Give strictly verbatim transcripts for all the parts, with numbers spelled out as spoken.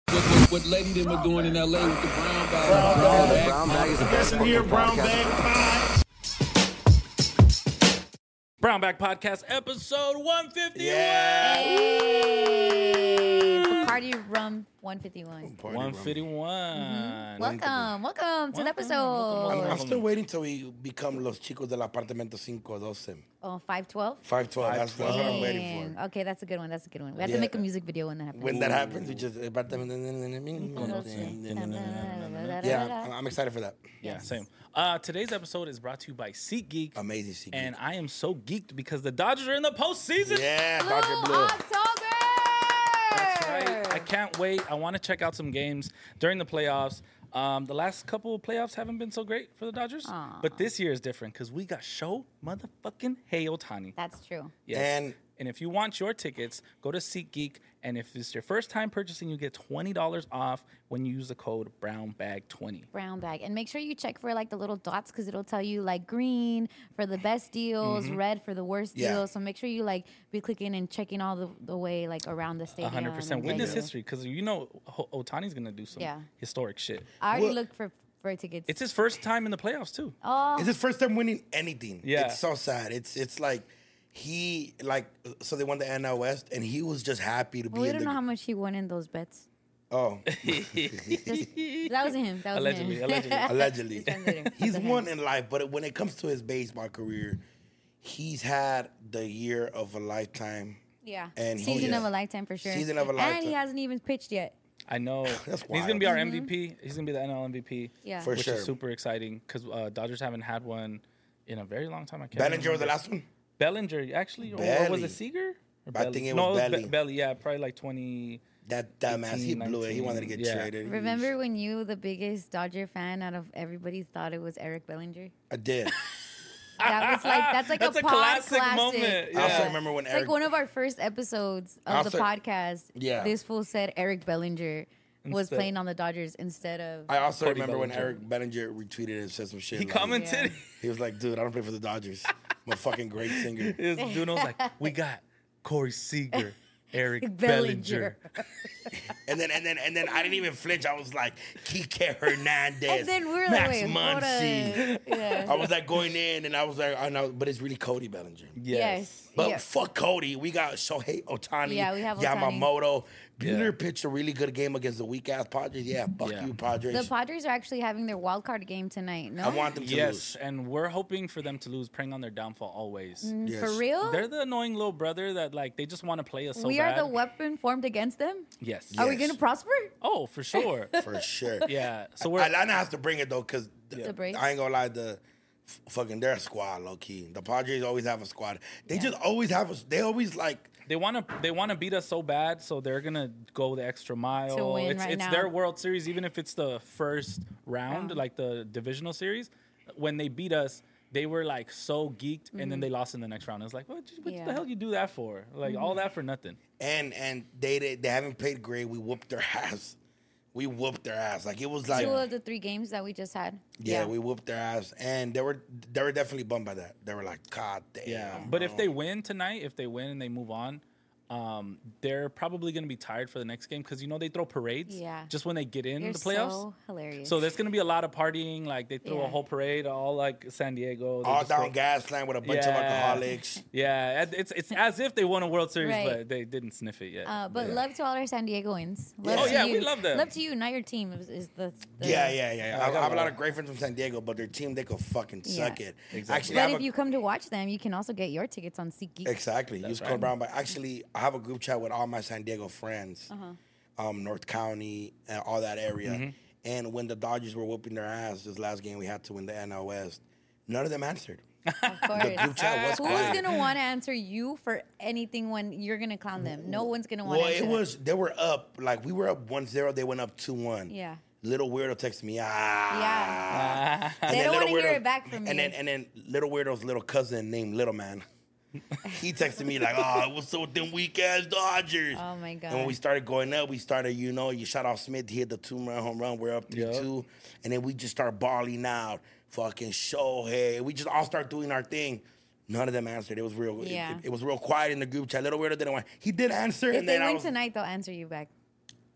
What, what, what Lady them are doing in L A with the brown bag. Brown, brown bag. Brown bag is the best Listen here, fucking Brown podcast. Bag Pod. Brown Bag Podcast, episode one fifty-one. Hey, Bacardi Rum one fifty-one. one fifty-one. Mm-hmm. Welcome, welcome to the Welcome, episode. welcome, I'm, I'm still waiting till we become los chicos del apartamento five twelve. Oh, five twelve? five twelve, that's, that's what I'm waiting Dang. for. Okay, that's a good one. That's a good one. We have Yeah. to make a music video when that happens. When that happens, we just... Yeah, I'm, I'm excited for that. Yeah, Yes. same. Uh, today's episode is brought to you by SeatGeek. Amazing C. And I am so geeked because the Dodgers are in the postseason. Yeah, Blue Doctor Blue. October! That's right. I can't wait. I want to check out some games during the playoffs. Um, the last couple of playoffs haven't been so great for the Dodgers. Aw. But this year is different because we got show motherfucking Hey Otani. That's true. Yes. And- and if you want your tickets, go to SeatGeek. And if it's your first time purchasing, you get twenty dollars off when you use the code brown bag twenty. Brown bag. And make sure you check for like the little dots because it'll tell you like green for the best deals, red for the worst Yeah. deals. So make sure you like be clicking and checking all the, the way like around the stadium. one hundred percent. and Witness regular. history because you know Ho- Otani's going to do some Yeah. historic shit. I already Well- looked for, for tickets. It's his first time in the playoffs, too. oh, It's his first time winning anything. Yeah. It's so sad. It's it's like he, like, so they won the N L West, and he was just happy to be well, we in don't the... know how much he won in those bets. Oh, Just, that wasn't him. That was Allegedly, him. allegedly. allegedly. Just translating. He's That's won him. in life, but when it comes to his baseball career, he's had the year of a lifetime. Yeah. And he- Season yeah. of a lifetime for sure. Season of a And lifetime. he hasn't even pitched yet. I know. That's He's going to wild. be our M V P. He's going to be the N L M V P. Yeah. For which sure. is super exciting because uh, Dodgers haven't had one in a very long time. I can't Bellinger was remember. the last one? Bellinger, actually. Or, or was Belly. it Seager? Or I think it no, was Be- Belly. Belly, yeah. Probably like twenty. That dumbass, he eighteen, blew it. He wanted to get nineteen, yeah. traded. Remember when you, the biggest Dodger fan out of everybody, thought it was Eric Bellinger? I did. That was like that's like That's a, a pod classic classic. moment. I also Yeah. remember when It's Eric... like one of our first episodes of Also- the podcast. Yeah. This fool said Eric Bellinger was Instead- playing on the Dodgers instead of. I also Cody remember when Bellinger. Eric Bellinger retweeted and said some shit. He like- commented. Yeah. He was like, dude, I don't play for the Dodgers. I'm a fucking great singer. His dude was like, we got Corey Seager, Eric Bellinger. Bellinger. And then and then and then I didn't even flinch. I was like, Kike Hernandez, And then we were like, Max wait, hold Muncy. on. Yeah. I was like going in, and I was like, I know, but it's really Cody Bellinger. Yes. But Yeah. fuck Cody. We got Shohei Otani. Yeah, we have Ohtani. Yamamoto. Buehler Yeah. pitched a really good game against the weak ass Padres. Yeah, fuck Yeah. you, Padres. The Padres are actually having their wild card game tonight. No, I want them to Yes, lose. and we're hoping for them to lose, preying on their downfall always. Yes. for real. They're the annoying little brother that like they just want to play us so we bad. are the weapon formed against them. Yes. Are we Yes. going to prosper? Oh, for sure. For sure. Yeah. So we're Atlanta has to bring it though, because The Braves? I ain't gonna lie, the f- fucking their squad, low key. The Padres always have a squad. They just always have a. They always like. they want to they want to beat us so bad, so they're gonna go the extra mile. To win it's right it's now. their World Series, even if it's the first round, Yeah. like the divisional series. When they beat us, they were like so geeked, and then they lost in the next round. It's like, what, what Yeah. the hell you do that for? Like all that for nothing. And and they they, they haven't played great. We whooped their ass. We whooped their ass. Like it was like Two of the three games that we just had. yeah, we whooped their ass, and they were they were definitely bummed by that. They were like, God damn. Yeah, but if bro." they win tonight, if they win and they move on, um, they're probably going to be tired for the next game because you know they throw parades. Yeah. Just when they get in You're the playoffs. so hilarious. So there's going to be a lot of partying. Like they throw a Yeah. whole parade, all like San Diego. They all just down throw- Gasland with a bunch of Yeah. alcoholics. Yeah, and it's it's as if they won a World Series, Right. but they didn't sniff it yet. Uh, but Yeah. love to all our San Diegoans. Love Yeah. Oh, to yeah, you. we love them. Love to you, not your team. Is, is the, the Yeah, yeah, yeah. I I, I got have a lot one. of great friends from San Diego, but their team they could fucking Yeah. suck it. Exactly. Actually, I But have if a- you come to watch them, you can also get your tickets on SeatGeek. Exactly. Use right. code Brown. But actually, I have a group chat with all my San Diego friends, Uh-huh. um, North County, and all that area. Mm-hmm. And when the Dodgers were whooping their ass this last game, we had to win the N L West. None of them answered. Of course. The group chat was Who's quiet. gonna want to answer you for anything when you're gonna clown them? No one's gonna want Well, to answer. it was they were up like we were up one zero. They went up two one. Yeah. Little weirdo texted me. Ah. Yeah. And They then don't Little wanna hear Weirdo- it back from and you. then and then little weirdo's little cousin named Little Man. He texted me like, "Oh, what's up with them weak ass Dodgers?" Oh my god. And when we started going up, we started, you know, you shot off Smith, he hit the two-run home run. We're up three two, and then we just start balling out. Fucking Shohei. We just all start doing our thing. None of them answered. It was real. Yeah. It, it was real quiet in the group chat. Little weirdo didn't want. He did answer, if and they then I win was, tonight, they'll answer you back.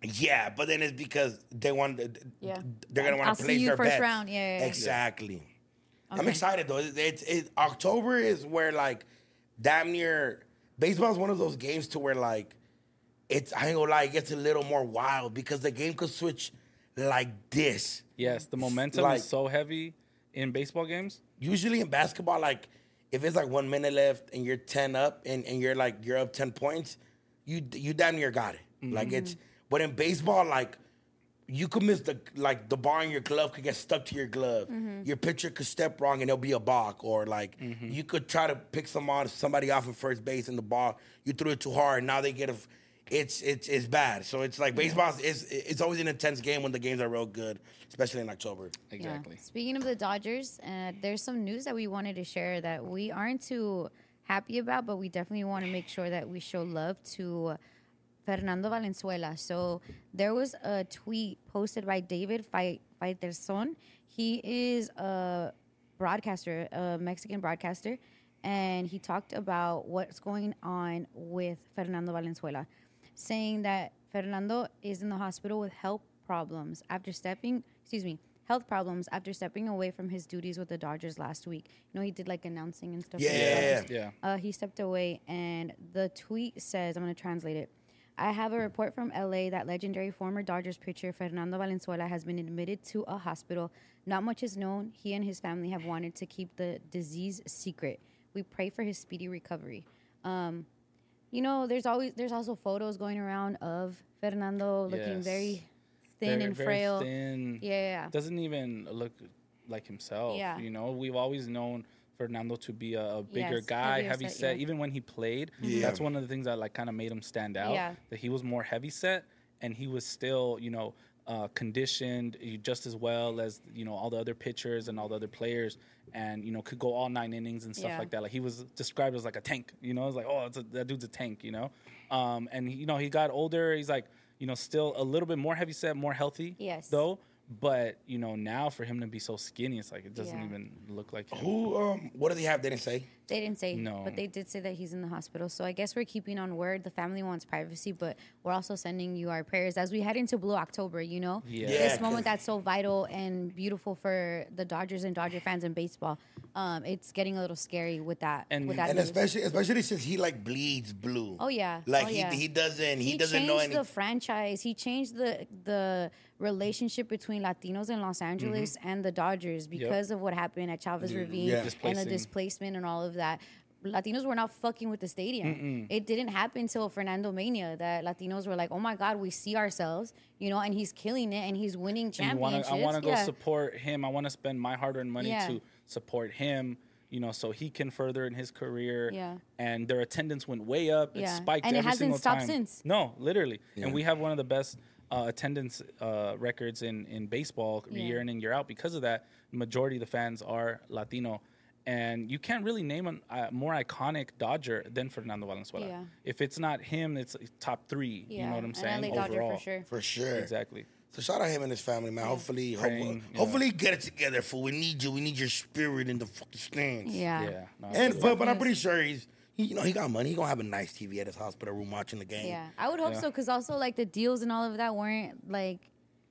Yeah, but then it's because they want. Yeah. They're gonna I'll want to see place you their first bets. round. Yeah, yeah, yeah. Exactly. I'm Okay. excited though. It's, it's it, October is where like damn near baseball is one of those games to where like it's I ain't gonna lie, it gets a little more wild because the game could switch like this. Yes, the momentum Like- is so heavy in baseball games. Usually in basketball, like if it's like one minute left and you're ten up and, and you're like you're up ten points, you you damn near got it. Like it's but in baseball, like you could miss the like the bar in your glove could get stuck to your glove. Your pitcher could step wrong and it'll be a balk, or like you could try to pick someone somebody off in first base and the ball you threw it too hard. And now they get a. It's it's it's bad. So it's like baseball is it's always an intense game when the games are real good, especially in October. Exactly. Yeah. Speaking of the Dodgers, uh, there's some news that we wanted to share that we aren't too happy about, but we definitely want to make sure that we show love to Fernando Valenzuela. So there was a tweet posted by David Fi- Faitelson. He is a broadcaster, a Mexican broadcaster, and he talked about what's going on with Fernando Valenzuela, saying that Fernando is in the hospital with health problems after stepping, excuse me, health problems after stepping away from his duties with the Dodgers last week. You know, he did like announcing and stuff. Yeah, with the yeah, Dodgers. yeah. Uh, he stepped away, and the tweet says, I'm going to translate it. I have a report from L A that legendary former Dodgers pitcher Fernando Valenzuela has been admitted to a hospital. Not much is known. He and his family have wanted to keep the disease secret. We pray for his speedy recovery. Um, you know, there's always there's also photos going around of Fernando looking Yes. very thin Very, and very frail. thin. Yeah. Doesn't even look like himself. Yeah. You know, we've always known Fernando to be a, a bigger Yes, guy, heavier heavy set, set. yeah. Even when he played, Yeah. that's one of the things that like kind of made him stand out. Yeah. That he was more heavy set, and he was still, you know, uh, conditioned just as well as you know all the other pitchers and all the other players, and you know could go all nine innings and stuff Yeah. like that. Like he was described as like a tank. You know, it's like oh, it's a, that dude's a tank. You know, um, and he, you know he got older. He's like you know still a little bit more heavy set, more healthy. Yes. Though. But you know now for him to be so skinny, it's like it doesn't Yeah. even look like him. Who um what do they have? They didn't say. They didn't say, No. but they did say that he's in the hospital. So I guess we're keeping on word. The family wants privacy, but we're also sending you our prayers as we head into Blue October, you know? Yeah. Yeah, This 'cause- moment that's so vital and beautiful for the Dodgers and Dodger fans in baseball. Um, it's getting a little scary with that. And- with that And news. especially especially since he like bleeds blue. Oh yeah. Like oh, he yeah. he doesn't he, He doesn't know changed any the franchise. He changed the the relationship between Latinos in Los Angeles and the Dodgers because of what happened at Chavez Ravine Yeah. and the Displacing. displacement and all of that. Latinos were not fucking with the stadium. It didn't happen until Fernando Mania that Latinos were like, "Oh my God, we see ourselves," you know, and he's killing it and he's winning And you championships. wanna, I want to go yeah. support him. I want to spend my hard-earned money Yeah. to support him. You know, so he can further in his career. Yeah. And their attendance went way up. It Yeah. spiked And it every hasn't single stopped time. since. No, literally. And we have one of the best uh, attendance uh, records in in baseball Yeah. year in and year out because of that. The majority of the fans are Latino. And you can't really name a uh, more iconic Dodger than Fernando Valenzuela. Yeah. If it's not him, it's top three. Yeah. You know what I'm An saying? L A Dodger Overall. for sure. for sure. Exactly. So shout out him and his family, man. Hopefully, Praying, hope, yeah. hopefully get it together, fool. We need you. We need your spirit in the fucking stands. Yeah. Yeah. No, And but, but I'm news. pretty sure he's he, you know he got money. He gonna have a nice T V at his hospital room watching the game. Yeah. I would hope Yeah. so because also like the deals and all of that weren't like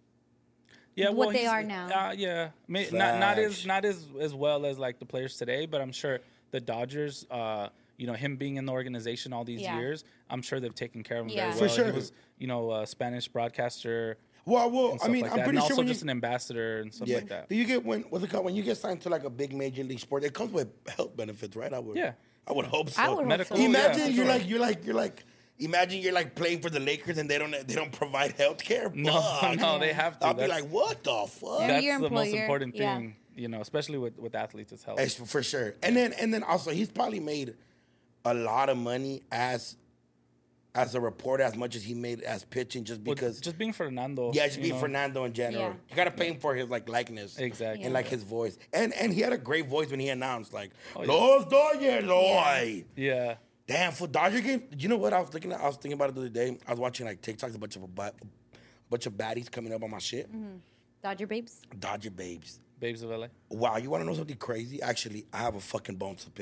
yeah, what well, they he's- are now. Uh, yeah, May, not not as Facts. not as as well as like the players today, but I'm sure the Dodgers, uh, you know, him being in the organization all these Yeah. years, I'm sure they've taken care of him Yeah. very For well. sure. He was, you know, a Spanish broadcaster. Well, well, And I stuff mean, like I'm that. pretty and sure also when just you, an ambassador and stuff yeah, like that. do you get when what's it called when you get signed to like a big major league sport? It comes with health benefits, right? I would. Yeah. I would hope so. I would hope Medical- so. yeah, Imagine for you're sure. like you're like you're like. Imagine you're like playing for the Lakers and they don't they don't provide health care. No, no, they have to. I'll be That's- like, what the fuck? They're That's your the most employer, important yeah. thing, you know, especially with with athletes. It's health. It's for sure. And then and then also he's probably made a lot of money as as a reporter as much as he made as pitching just Well, because just being Fernando. yeah, just you being know, Fernando in general. Yeah. You gotta pay him for his like likeness. Exactly. And like his voice. And and he had a great voice when he announced like Oh, yeah. Los Dodgers, hoy. Yeah. Damn, for Dodger game, you know what I was thinking? I was thinking about it the other day. I was watching like TikToks, a bunch of a bunch of baddies coming up on my shit. Dodger babes. Dodger babes. Babes of L A. Wow, you want to know something crazy? Actually, I have a fucking bone to pick.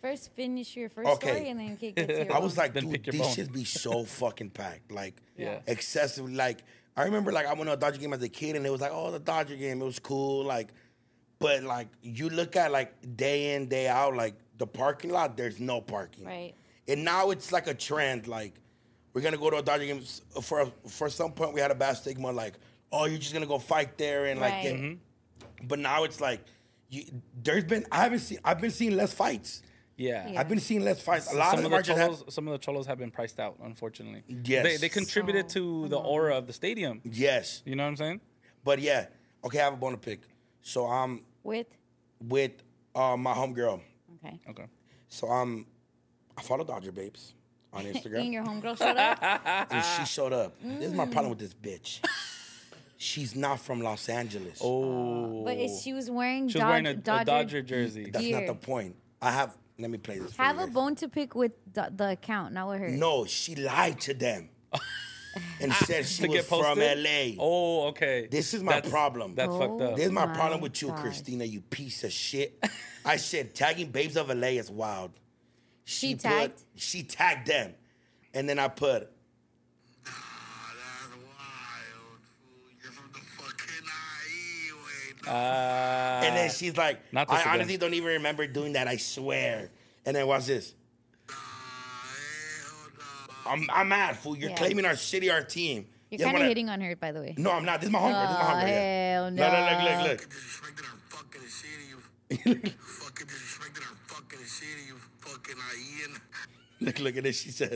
First, finish your first Okay. story and then get to your I was bone. like, Then dude, pick your these bone. shit be so fucking packed. Like, Yeah. excessively. Like, I remember, like, I went to a Dodger game as a kid, and it was like, oh, the Dodger game, it was cool. Like, but, like, you look at, like, day in, day out, like, the parking lot, there's no parking. Right. And now it's like a trend. Like, we're going to go to a Dodger game. For, for some point, we had a bad stigma, like, oh, you're just going to go fight there. And, like, Right. get, Mm-hmm. but now it's like, you, there's been, I haven't seen, I've been seeing less fights. Yeah. Yeah. I've been seeing less fights. A lot Some of of, them the are just have, cholos, some of the cholos have been priced out, unfortunately. Yes. They, they contributed So to the aura of the stadium. yes. You know what I'm saying? But yeah, okay, I have a bone to pick. So I'm With? with uh, my homegirl. Okay. Okay. So I'm, I follow Dodger Babes on And Instagram, your homegirl showed up? and she showed up. This is my problem with this bitch. She's not from Los Angeles. Oh. But if she was wearing, She was Dod- wearing a, a Dodger, Dodger jersey. That's gear. not the point. I have. Let me play this. For Have you a guys. bone to pick with the, the account, not with her. No, she lied to them, and said she To was get from posted? L A. Oh, okay. This is my That's- problem. That's fucked Oh. up. This is my my problem with you, gosh. Christina. You piece of shit. I said tagging Babes of L A is wild. She put- tagged? She tagged them, and then I put. Nah, that's wild, fool. You're from the fucking I E, wait. Ah. And then she's like, Not this I again. honestly don't even remember doing that. I swear. And then watch this. Nah, hell nah. I'm I'm mad, fool. You're Yeah. claiming our city, our team. You're Just kind of wanna- hitting on her, by the way. No, I'm not. This is my homegirl. This is my Oh, homegirl. yeah. hell Look, look, no. look, look, Disrespected our fucking city, you fucking disrespected our fucking city, you fucking I E. look. Look, look at this. She said,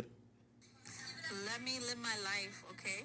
Let me live my life, okay?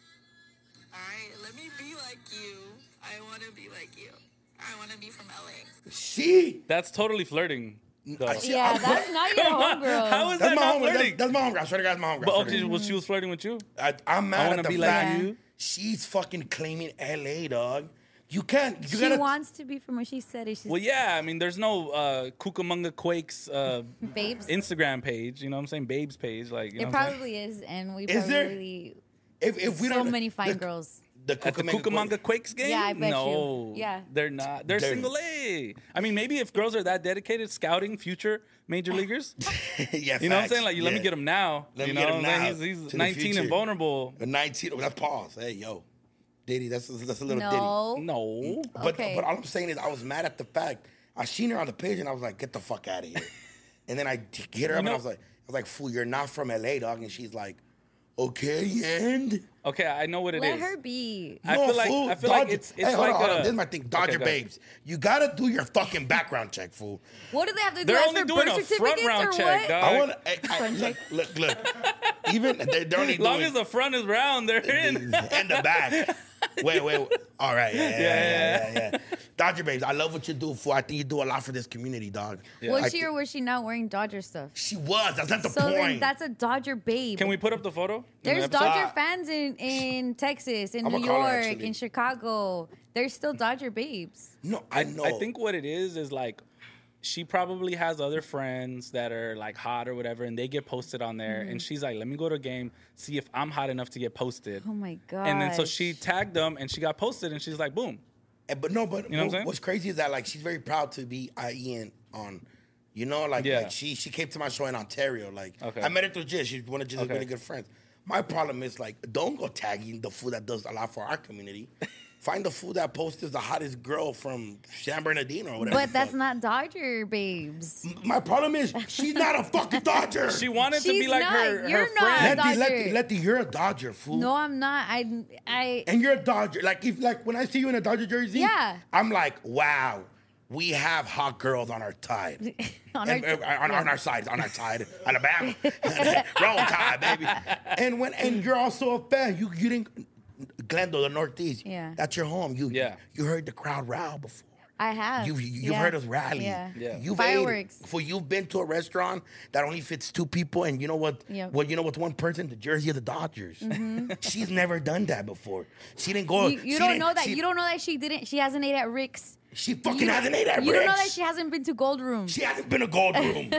All right, let me be like you. I want to be like you. I want to be from L A. she. That's totally flirting. though. I- she- Yeah, I'm- that's not your Come on. homegirl. How is That's that my not homegirl. That's, flirting? that's my homegirl. I swear to God, that's my homegirl. But I swear to okay, God. well, she was flirting with you. I, I'm mad wanna at the be like fact you. she's fucking claiming L A, dog. You can't. You She gotta. wants to be from where she said it. She's Well, yeah, I mean, there's no uh, Cucamonga Quakes uh, babes. Instagram page. You know what I'm saying? Babes page. Like, you know It what I'm saying? probably is, and we Is there? probably if, if we so don't, many fine the, girls. The At the Cucamonga Cucamonga Quakes game? Yeah, I bet you. no, Yeah. they're not. They're, They're- single A. I mean, maybe if girls are that dedicated, scouting future major leaguers. yeah, You know what I'm facts. saying? Like, you let me Yeah. get him now. Let you me know get him what I'm now, saying? He's, to he's the nineteen future. and vulnerable. A nineteen. Oh, that's pause. Hey, yo, Diddy. That's that's a little No. No. But Okay. but all I'm saying is I was mad at the fact I seen her on the page and I was like, get the fuck out of here. And then I d- hit her up and know- I was like, I was like, fool, you're not from L A, dog. And she's like, okay, and Okay, I know what it is. Let her be. I no, feel like fool, I feel like Dodger- it's hey, it's hold like on, hold a, on. This is my thing, Dodger Okay, go ahead. babes. You gotta do your fucking background check, fool. What do they have to do? They're Ask only for doing birth a front certificates round or check, what? dog. I want to Front look, check. look, look. Even they're, they're only As long doing as the front is round, they're in. and the back. Wait, wait, wait. All right, yeah, yeah, yeah, yeah, yeah. Dodger babes, I love what you do, fool. I think you do a lot for this community, dog. Was I she thi- or was she not wearing Dodger stuff? She was. That's not the So then point. that's a Dodger babe. Can we put up the photo? in the There's episode? Dodger Ah. fans in, in Texas, in I'ma New call her, York, actually. in Chicago. There's still Dodger babes. no, I know. I think what it is is like she probably has other friends that are like hot or whatever, and they get posted on there, Mm-hmm. and she's like, "Let me go to a game, see if I'm hot enough to get posted." Oh my god. And then so she tagged them, and she got posted, and she's like, "Boom." Eh, But no, but You know what I'm what- saying? what's crazy is that like she's very proud to be I E N on, you know, like, Yeah. like she she came to my show in Ontario. Like Okay. I met her through Jiz. She's one of Jiz's Okay. really good friends. My problem is like don't go tagging the fool that does a lot for our community. Find the fool that posts the hottest girl from San Bernardino or whatever. But the that's fuck. not Dodger babes. My problem is she's not a fucking Dodger. She wanted to be She's like not. her, her You're not. friend. Letty, Dodger. Letty, Letty, you're a Dodger, fool. No, I'm not. I I And you're a Dodger. Like if like when I see you in a Dodger jersey, Yeah. I'm like, wow, we have hot girls on our side. on And- our, and- on, on our side, on our side, Alabama, roll tide, baby. And when and you're also a fan. You you didn't Glendale, the Northeast. Yeah. that's your home. You Yeah. you heard the crowd row before. I have. You've you've Yeah. heard us rally. Yeah. Yeah. You've Fireworks. Ate, for you've been to a restaurant that only fits two people, and you know what? Yep. Well, you know what's one person? The jersey of the Dodgers. She's never done that before. She didn't go. You, you she don't didn't- know that. She, You don't know that she didn't. She hasn't ate at Rick's. She fucking You, hasn't ate at You don't know Rick's. that she hasn't been to Gold Room. She hasn't been a gold room.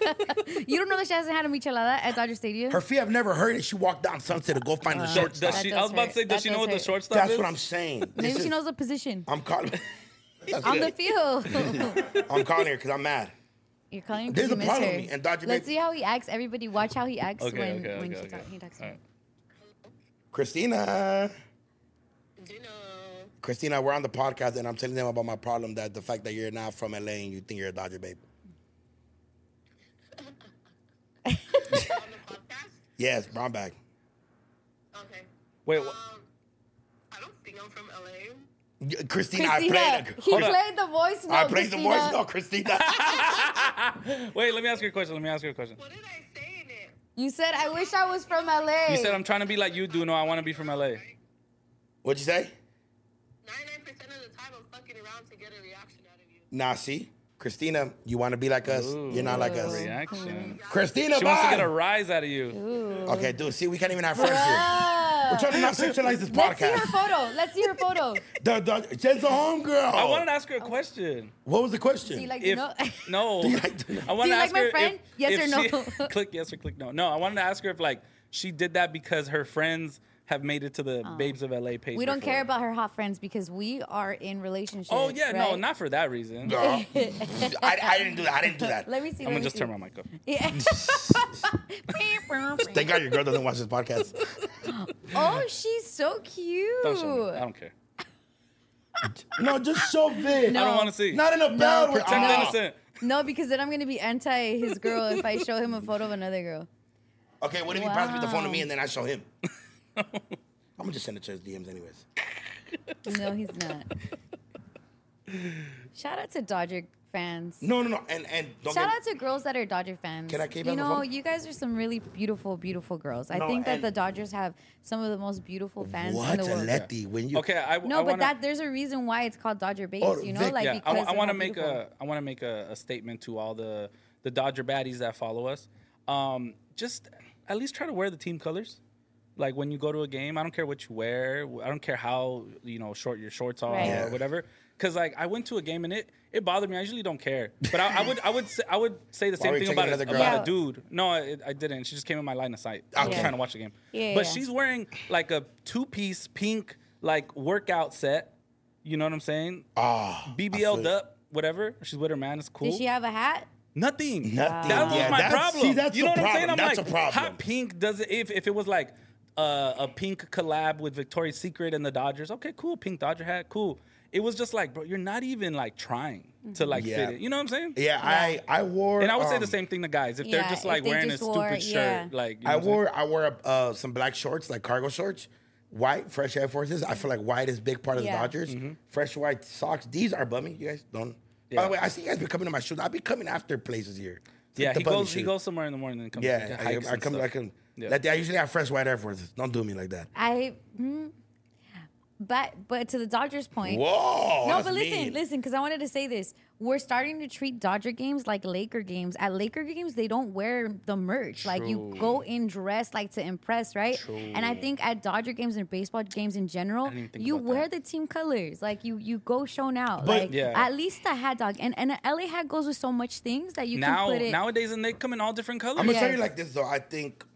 You don't know that she hasn't had a michelada at Dodger Stadium. Her fee, I've never heard it. She walked down Sunset to go find the Does- shortstop. does she, That I was does about to hurt. say, does That she know does what the hurt. shortstop That's is? what I'm saying. Maybe This she is- knows the position I'm calling. That's on good. the field. I'm calling her because I'm mad. You're calling him There's because a you miss problem her. with me, and Dodger Let's Babe- see how he acts. Everybody, watch how he acts Okay, when, okay, when okay, she okay. talk, he talks to All her. right. Christina. You know. Christina, we're on the podcast, and I'm telling them about my problem that the fact that you're not from L A and you think you're a Dodger babe. On the podcast? Yes, brown bag. Okay. Wait, Um, wh- I don't think I'm from L A. Y- Christina, Christina, I he played. played the voice note. I played the Christina. voice note, Christina. wait, let me ask you a question. Let me ask you a question. What did I say in it? You said, I wish I was from L A. You said I'm trying to be like you do. No, I want to be from L A. What'd you say? ninety-nine percent of the time, I'm fucking around to get a reaction out of you. Nah, see? Christina, you want to be like us? You're not like us. Reaction. Christina, She wants to bye. get a rise out of you. Okay, dude, see, we can't even have friends here. We're trying to not sexualize this Let's see her podcast. photo. Let's see her photo. The, the, Jen's a homegirl. I wanted to ask her a question. What was the question? Do you like If to know? no, Do you like to know? I wanted Do you to like ask my her friend? if, Yes if or she- no? click yes or click no. No, I wanted to ask her if like she did that because her friends have made it to the Babes of L A page. We don't before. care about her hot friends because we are in relationships. Oh yeah, no, right? not for that reason. No. I, I didn't do that. I didn't do that. Let me see. I'm let gonna me just see. turn my mic off. Yeah. Thank God your girl doesn't watch this podcast. Oh, she's so cute. Don't show me. I don't care. No, just show Vic. No. I don't want to see. Not in a bad way. Protect the Ah. innocent. No, because then I'm gonna be anti his girl if I show him a photo of another girl. Okay, what if he passes me the phone to me Wow. and then I show him? I'm gonna just send it to his D Ms anyways. No, he's not. Shout out to Dodger fans. No, no, no. And and don't Shout get, out to girls that are Dodger fans. Can I keep You on the know, phone? you guys are some really beautiful, beautiful girls. I No, think that and- the Dodgers have some of the most beautiful fans what, in the world. Letty? When you Okay, I, No, I but wanna, that there's a reason why it's called Dodger Babes. Oh, you know, Vic, like yeah, I, because want of to how make beautiful. a I want to make a, a statement to all the the Dodger baddies that follow us. Um, just at least try to wear the team colors. Like when you go to a game, I don't care what you wear. I don't care how you know short your shorts are Right. Yeah. or whatever. Because like I went to a game and it it bothered me. I usually don't care, but I, I would I would say, I would say the Why same were you thing checking about a, another girl about out? a dude. No, I, I didn't. She just came in my line of sight. I was Okay. trying to watch the game. Yeah, but yeah. she's wearing like a two piece pink like workout set. You know what I'm saying? ah, B B I L'd feel- up, whatever. She's with her man. It's cool. Did she have a hat? Nothing. Nothing. That was Yeah, my that's- problem. see, that's you know the what I'm saying? I'm problem. That's like, a problem. hot pink does it. If if it was like uh, a pink collab with Victoria's Secret and the Dodgers, okay, cool. Pink Dodger hat, cool. It was just like, bro, you're not even like trying to like Yeah. fit it. You know what I'm saying? Yeah, I I wore. And I would say the um, same thing to guys if Yeah, they're just if like they wearing just a wore- stupid shirt, yeah. like you know I what I'm saying? wore I wore uh, some black shorts, like cargo shorts, white fresh Air Forces. I feel like white is a big part of Yeah. the Dodgers. Fresh white socks. These are bummy. You guys don't. By Mm-hmm. Yeah. the way, I see you guys be coming to my shoes. I be coming after places here. It's Yeah, like the he bummy goes he shoes. goes somewhere in the morning and comes. Yeah, I, hikes I and come. stuff. I can. Yeah. Like, I usually have fresh white Air Forces. Don't do me like that. I. Hmm. But but to the Dodgers point. Whoa. No, that's but listen, mean. listen, because I wanted to say this. We're starting to treat Dodger games like Laker games. At Laker games, they don't wear the merch. Like you True. go in dressed like to impress, right? And I think at Dodger games and baseball games in general, didn't even think you about wear that. the team colors. Like you you go shown out. But- like Yeah. at least a hat dog. And and an L A hat goes with so much things that you now can put it. nowadays and they come in all different colors. I'm gonna tell you Yes. like this though. I think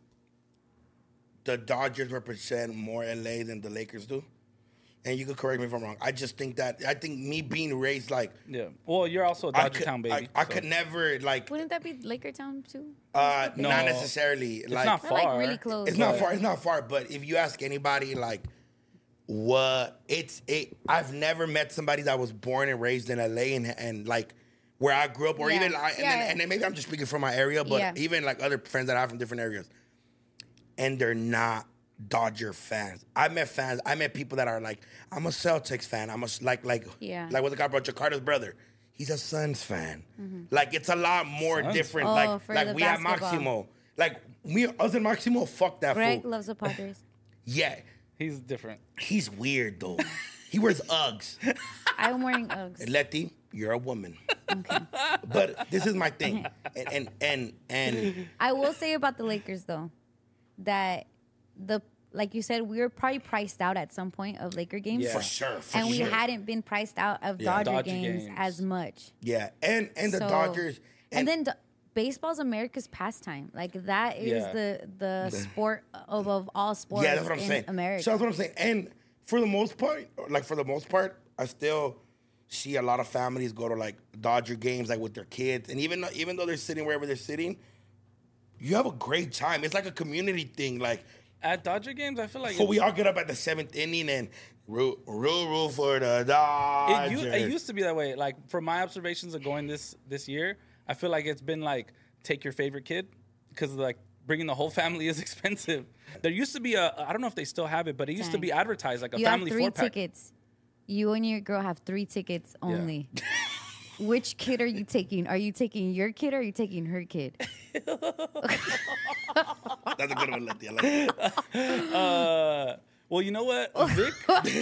the Dodgers represent more L A than the Lakers do. And you could correct me if I'm wrong. I just think that I think me being raised like yeah. Well, you're also a I Dodger could, Town baby. I, I so. could never like Wouldn't that be Laker Town too? uh No. not necessarily It's like not They're like far. really close. it's not but- far. It's not far. But if you ask anybody like what it's it, I've never met somebody that was born and raised in L A and and like where I grew up, or Yeah. even like, and, Yeah, then, yeah. and then maybe I'm just speaking from my area, but Yeah. even like other friends that I have from different areas, and they're not Dodger fans. I met fans. I met people that are like, I'm a Celtics fan. I'm a like like Yeah. like what the guy about Jakarta's brother. He's a Suns fan. Like it's a lot more Suns? different. Oh, like for like the we have basketball. Maximo. Like me, us and Maximo, fuck that Greg fool. loves the Padres. Yeah, He's different. he's weird though. He wears Uggs. I'm wearing Uggs. Letty, you're a woman. But this is my thing, and and and, and I will say about the Lakers though, that the like you said, we were probably priced out at some point of Laker games. Yeah. for sure, for And we sure. hadn't been priced out of Yeah. Dodger, Dodger games, games. as much. yeah, and and the So- Dodgers, And, then the, baseball's America's pastime. Like that is Yeah. the the sport of, of all sports yeah, that's what I'm in saying. America. So that's what I'm saying. And for the most part, like for the most part, I still see a lot of families go to like Dodger games like with their kids, and even though, even though they're sitting wherever they're sitting, you have a great time. It's like a community thing. Like At Dodger games, I feel like so it's- we all get up at the seventh inning and root, root, root for the It, Dodgers. u- it used to be that way. Like from my observations of going this this year, I feel like it's been like take your favorite kid because like bringing the whole family is expensive. There used to be a I don't know if they still have it, but it used to Dang. be advertised like a You have family three four pack. tickets. You and your girl have three tickets only. Which kid are you taking? Are you taking your kid or are you taking her kid? That's a good one, Letty. I like it. Uh, well, you know what, Vic,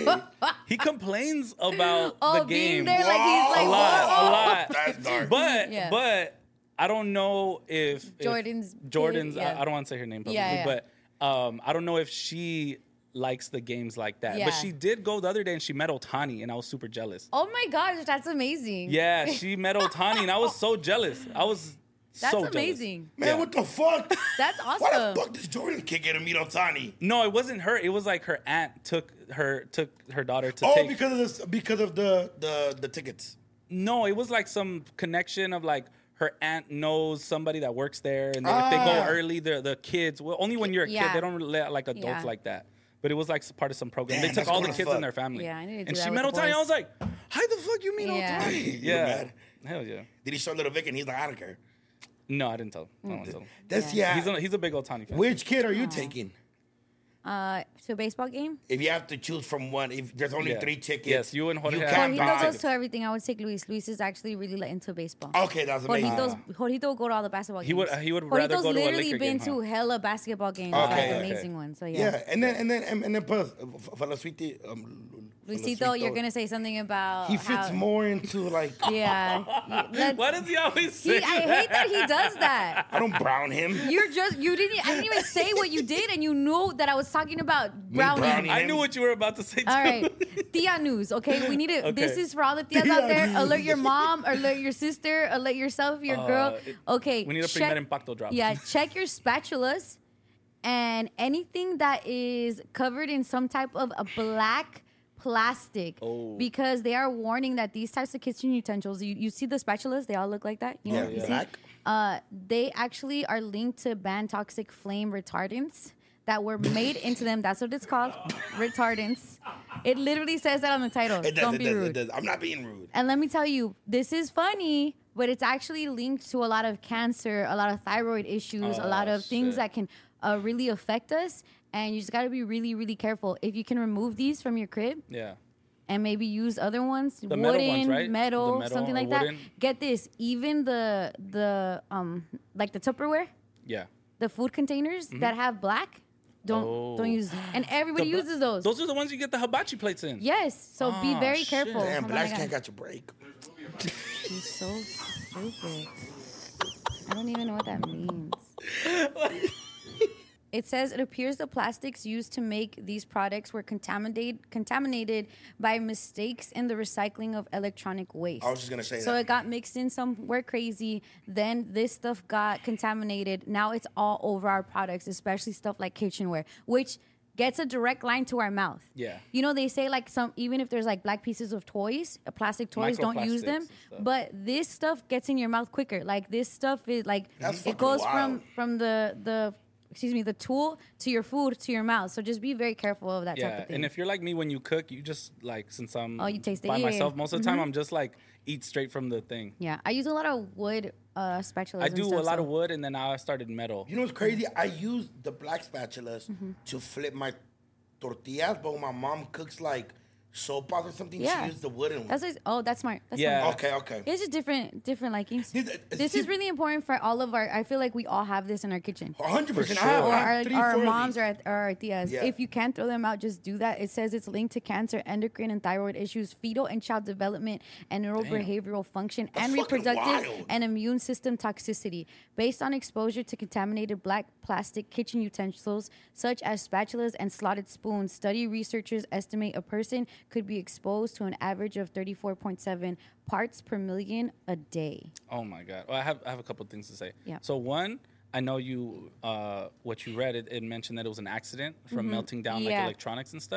he complains about Oh, the being game there like he's like, a lot, a "Whoa." lot. That's dark. But Yeah. but I don't know if if Jordan's Jordan's. kid, yeah. I, I don't want to say her name publicly, Yeah, yeah. but um, I don't know if she likes the games like that. Yeah. But she did go the other day and she met Otani, and I was super jealous. Oh my gosh, that's amazing. Yeah, she met Otani, and I was so jealous. I was That's so jealous. amazing. Man, Yeah. what the fuck? That's Why the awesome. fuck does Jordan kid get to meet Otani? No, it wasn't her. It was like her aunt took her took her daughter to Oh, take. because of this, because of the the the tickets. No, it was like some connection of like her aunt knows somebody that works there, and they, if they go Ah. early, the the kids. Well, only when you're a kid, Yeah. they don't let like adults Yeah. like that. But it was like part of some program. Damn, they took that's all cool the as kids fuck. in their family. Yeah, I need to do and that she with met the Otani. I boys. was like, "How the fuck you meet Yeah. Otani?" You Yeah, mad? hell yeah. Did he show Little Vic and he's like, I don't care. No, I didn't tell him. I don't tell him. That's yeah. He's a, he's a big Otani fan. Which kid are you taking? Uh, to a baseball game? If you have to choose from one, if there's only Yeah. three tickets, Yes, you and Jorge you have- can't Jorgito buy. goes to everything. I would take Luis. Luis is actually really like, into baseball. Okay, that's amazing. Jorgito's, Jorgito will go to all the basketball games. He would- he would rather Jorgito's go to a literally Laker been game, huh? to hella basketball games. Okay, like okay. amazing ones. So yeah. Yeah, and then and then and, and then plus uh, Felicity, um, Luisito, you're gonna say something about He fits how, more into like Yeah. Let's- Why does he always he, say I hate that he does that. I don't brown him. You're just you didn't I didn't even say what you did and you knew that I was talking about brownie. brownie. I knew what you were about to say too. All right, Tia news. Okay, we need to. This Okay. is for all the tias out there. Alert your mom, alert your sister, alert yourself, your Uh, girl. it- Okay, we need a check- primer impacto drop. Yeah, check your spatulas and anything that is covered in some type of a black plastic, Oh. because they are warning that these types of kitchen utensils. You, you see the spatulas? They all look like that. You know, Yeah, you yeah. see? Black? Uh, they actually are linked to ban toxic flame retardants that were made into them. That's what it's called, retardants. It literally says that on the title. It does, Don't it be does, rude. it does. I'm not being rude. And let me tell you, this is funny, but it's actually linked to a lot of cancer, a lot of thyroid issues, a lot Oh, of things shit. that can uh, really affect us. And you just got to be really, really careful. If you can remove these from your crib Yeah. and maybe use other ones, metal wooden, ones, right? metal, The metal something or like that. wooden. Get this, even the the um like the Tupperware, Yeah. the food containers that have black, don't Oh. don't use. And everybody The bla- uses those. Those are the ones you get the hibachi plates in. Yes, so be Ah, very shit. careful. Damn, Hold on, blacks I can't got- catch a break. He's so stupid. I don't even know what that means. It says it appears the plastics used to make these products were contaminated contaminated by mistakes in the recycling of electronic waste. I was just gonna say So that. it got mixed in somewhere crazy. Then this stuff got contaminated. Now it's all over our products, especially stuff like kitchenware, which gets a direct line to our mouth. Yeah. You know, they say like some, even if there's like black pieces of toys, uh, plastic toys, don't use Microplastics them. and stuff. But this stuff gets in your mouth quicker. Like this stuff is like, That's it fucking goes wild. from from the the excuse me the tool to your food to your mouth. So just be very careful of that type Yeah, of thing. and if you're like me when you cook, you just like since I'm Oh, you taste it. by Yeah, yeah, myself yeah. most of the time, I'm just like eat straight from the thing. yeah, I use a lot of wood uh, spatulas. I and do stuff, a lot so- of wood, and then I started metal. You know what's crazy? I use the black spatulas Mm-hmm. to flip my tortillas, but when my mom cooks like sopas or something, Yeah. she uses the wooden one. That's what- oh, that's smart. That's Yeah. smart. Okay, okay. It's just different different likings. Th- th- This see- is really important for all of our. I feel like we all have this in our kitchen. one hundred percent. For I have, sure. Or I have our, three, our four of moms these. or our, or our tias. Yeah. If you can't throw them out, just do that. It says it's linked to cancer, endocrine and thyroid issues, fetal and child development, and neurobehavioral function, That's and fucking reproductive wild. and immune system toxicity. Based on exposure to contaminated black plastic kitchen utensils, such as spatulas and slotted spoons, study researchers estimate a person could be exposed to an average of thirty-four point seven parts per million a day. Oh my god! Well, I have I have a couple of things to say. Yeah. So one, I know you uh, what you read. It, it mentioned that it was an accident from melting down like Mm-hmm. Yeah. electronics and stuff.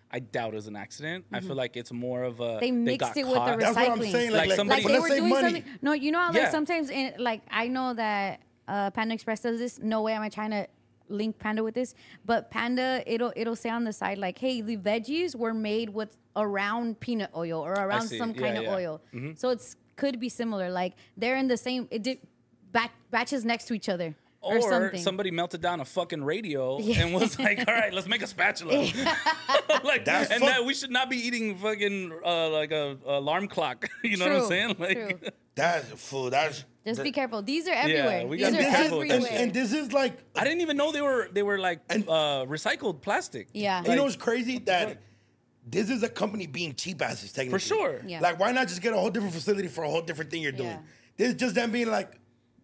I doubt it was an accident. I feel like it's more of a They mixed got it with the caught. That's what I'm Recycling. saying. Like, Like like, somebody- Like when they I were say doing money, something. No, you know how like Yeah. sometimes in like I know that uh, Panda Express does this. No way am I trying to link Panda with this, but Panda it'll it'll say on the side like, hey, the veggies were made with around peanut oil or around see. some Yeah, kind of yeah. oil. So it's could be similar. Like they're in the same it did bat, batches next to each other or, Or something. somebody melted down a fucking radio Yeah. and was like, "All right, let's make a spatula." like, That's and fuck- that we should not be eating fucking uh, like a, a alarm clock. you know what I'm True, saying? Like, true. that's food. That's Just be that- careful. These are everywhere. we These gotta are be And this, is, careful with and, that everywhere. and this is like, I didn't even know they were they were like And- uh, recycled plastic. Yeah. you know what's crazy? That this is a company being cheap asses, technically. For sure. Yeah. Like, why not just get a whole different facility for a whole different thing you're doing? Yeah. This is just them being like,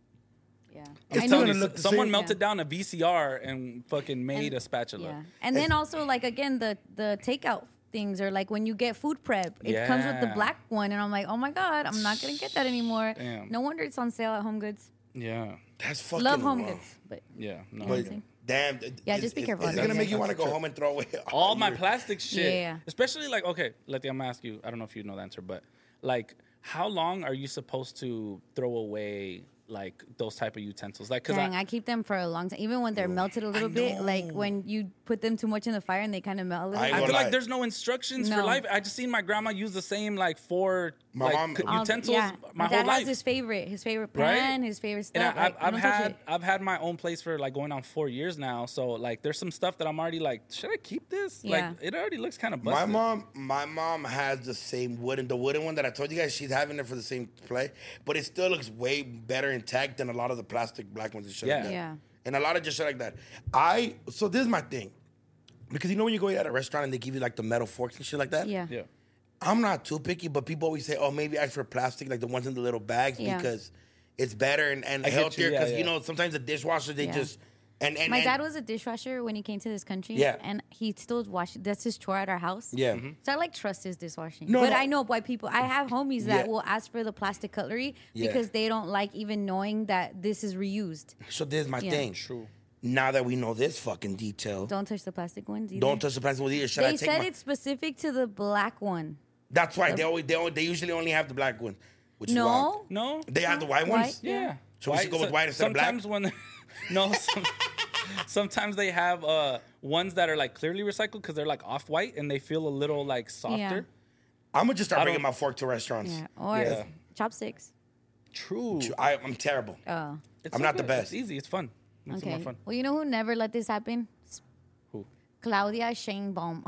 Yeah. It's I still know. gonna look the Someone same. melted down a V C R and fucking made And- a spatula. Yeah. And then also like again the the takeout things or like when you get food prep, it comes with the Yeah. black one and I'm like, "Oh my god, I'm not going to get that anymore." Damn. No wonder it's on sale at Home Goods. Yeah. that's fucking Love Home wrong. Goods, but Yeah. No. But saying? damn, th- Yeah, it's- just be it's- careful It's out gonna there. make you want to go home and throw away All my your- plastic shit. Yeah. Especially like, okay, Letty, I'm gonna ask you. I don't know if you know the answer, but like, how long are you supposed to throw away like those type of utensils? Like, cause dang, I, I, keep them for a long time. Even when they're melted a little bit, like know. when you put them too much in the fire and they kind of melt a little I I bit. ain't feel lie. like there's no instructions for No. life. I just seen my grandma use the same like four My like, mom- c- All- utensils yeah. my dad whole life. has his favorite, his favorite Right? pan, his favorite And stuff. I, I've, like, I I've don't touch had it. I've had my own place for like going on four years now. So like, there's some stuff that I'm already like, should I keep this? Yeah. Like, it already looks kind of My busted. mom, my mom has the same wooden, the wooden one that I told you guys. She's having it for the same play, but it still looks way better intact than a lot of the plastic black ones and shit Yeah. like that. Yeah. And a lot of just shit like that. I so this is my thing, because you know when you go eat at a restaurant and they give you like the metal forks and shit like that. Yeah. Yeah. I'm not too picky, but people always say, "Oh, maybe ask for plastic, like the ones in the little bags, Yeah. because it's better and, and I get you, healthier." yeah, Because you, yeah. know sometimes the dishwasher they Yeah. just and and My and- dad was a dishwasher when he came to this country. Yeah. And he still washes. That's his chore at our house. Yeah. Mm-hmm. Mhm. So I like trust his dishwashing. No, but no. I know why people, I have homies that Yeah. will ask for the plastic cutlery Yeah. because they don't like even knowing that this is reused. So this is my Yeah. thing. True. Now that we know this fucking detail, Don't touch the plastic ones either. don't touch the plastic with either. Should I They take said my, it's specific to the black one. That's why they always they, always, they usually only have the black one, which is wild. No. No. They have the white White? ones. Yeah. So we should go with white instead of black? Sometimes when no, some, sometimes they have uh, ones that are like clearly recycled because they're like off white and they feel a little like softer. Yeah. I'm gonna just start I bringing don't- my fork to restaurants. Yeah. Or Yeah. chopsticks. True. I, I'm terrible. Oh. It's I'm so not the good. best. It's easy. It's fun. Makes it more Okay. fun. Well, you know who never let this happen? Who? Claudia Sheinbaum.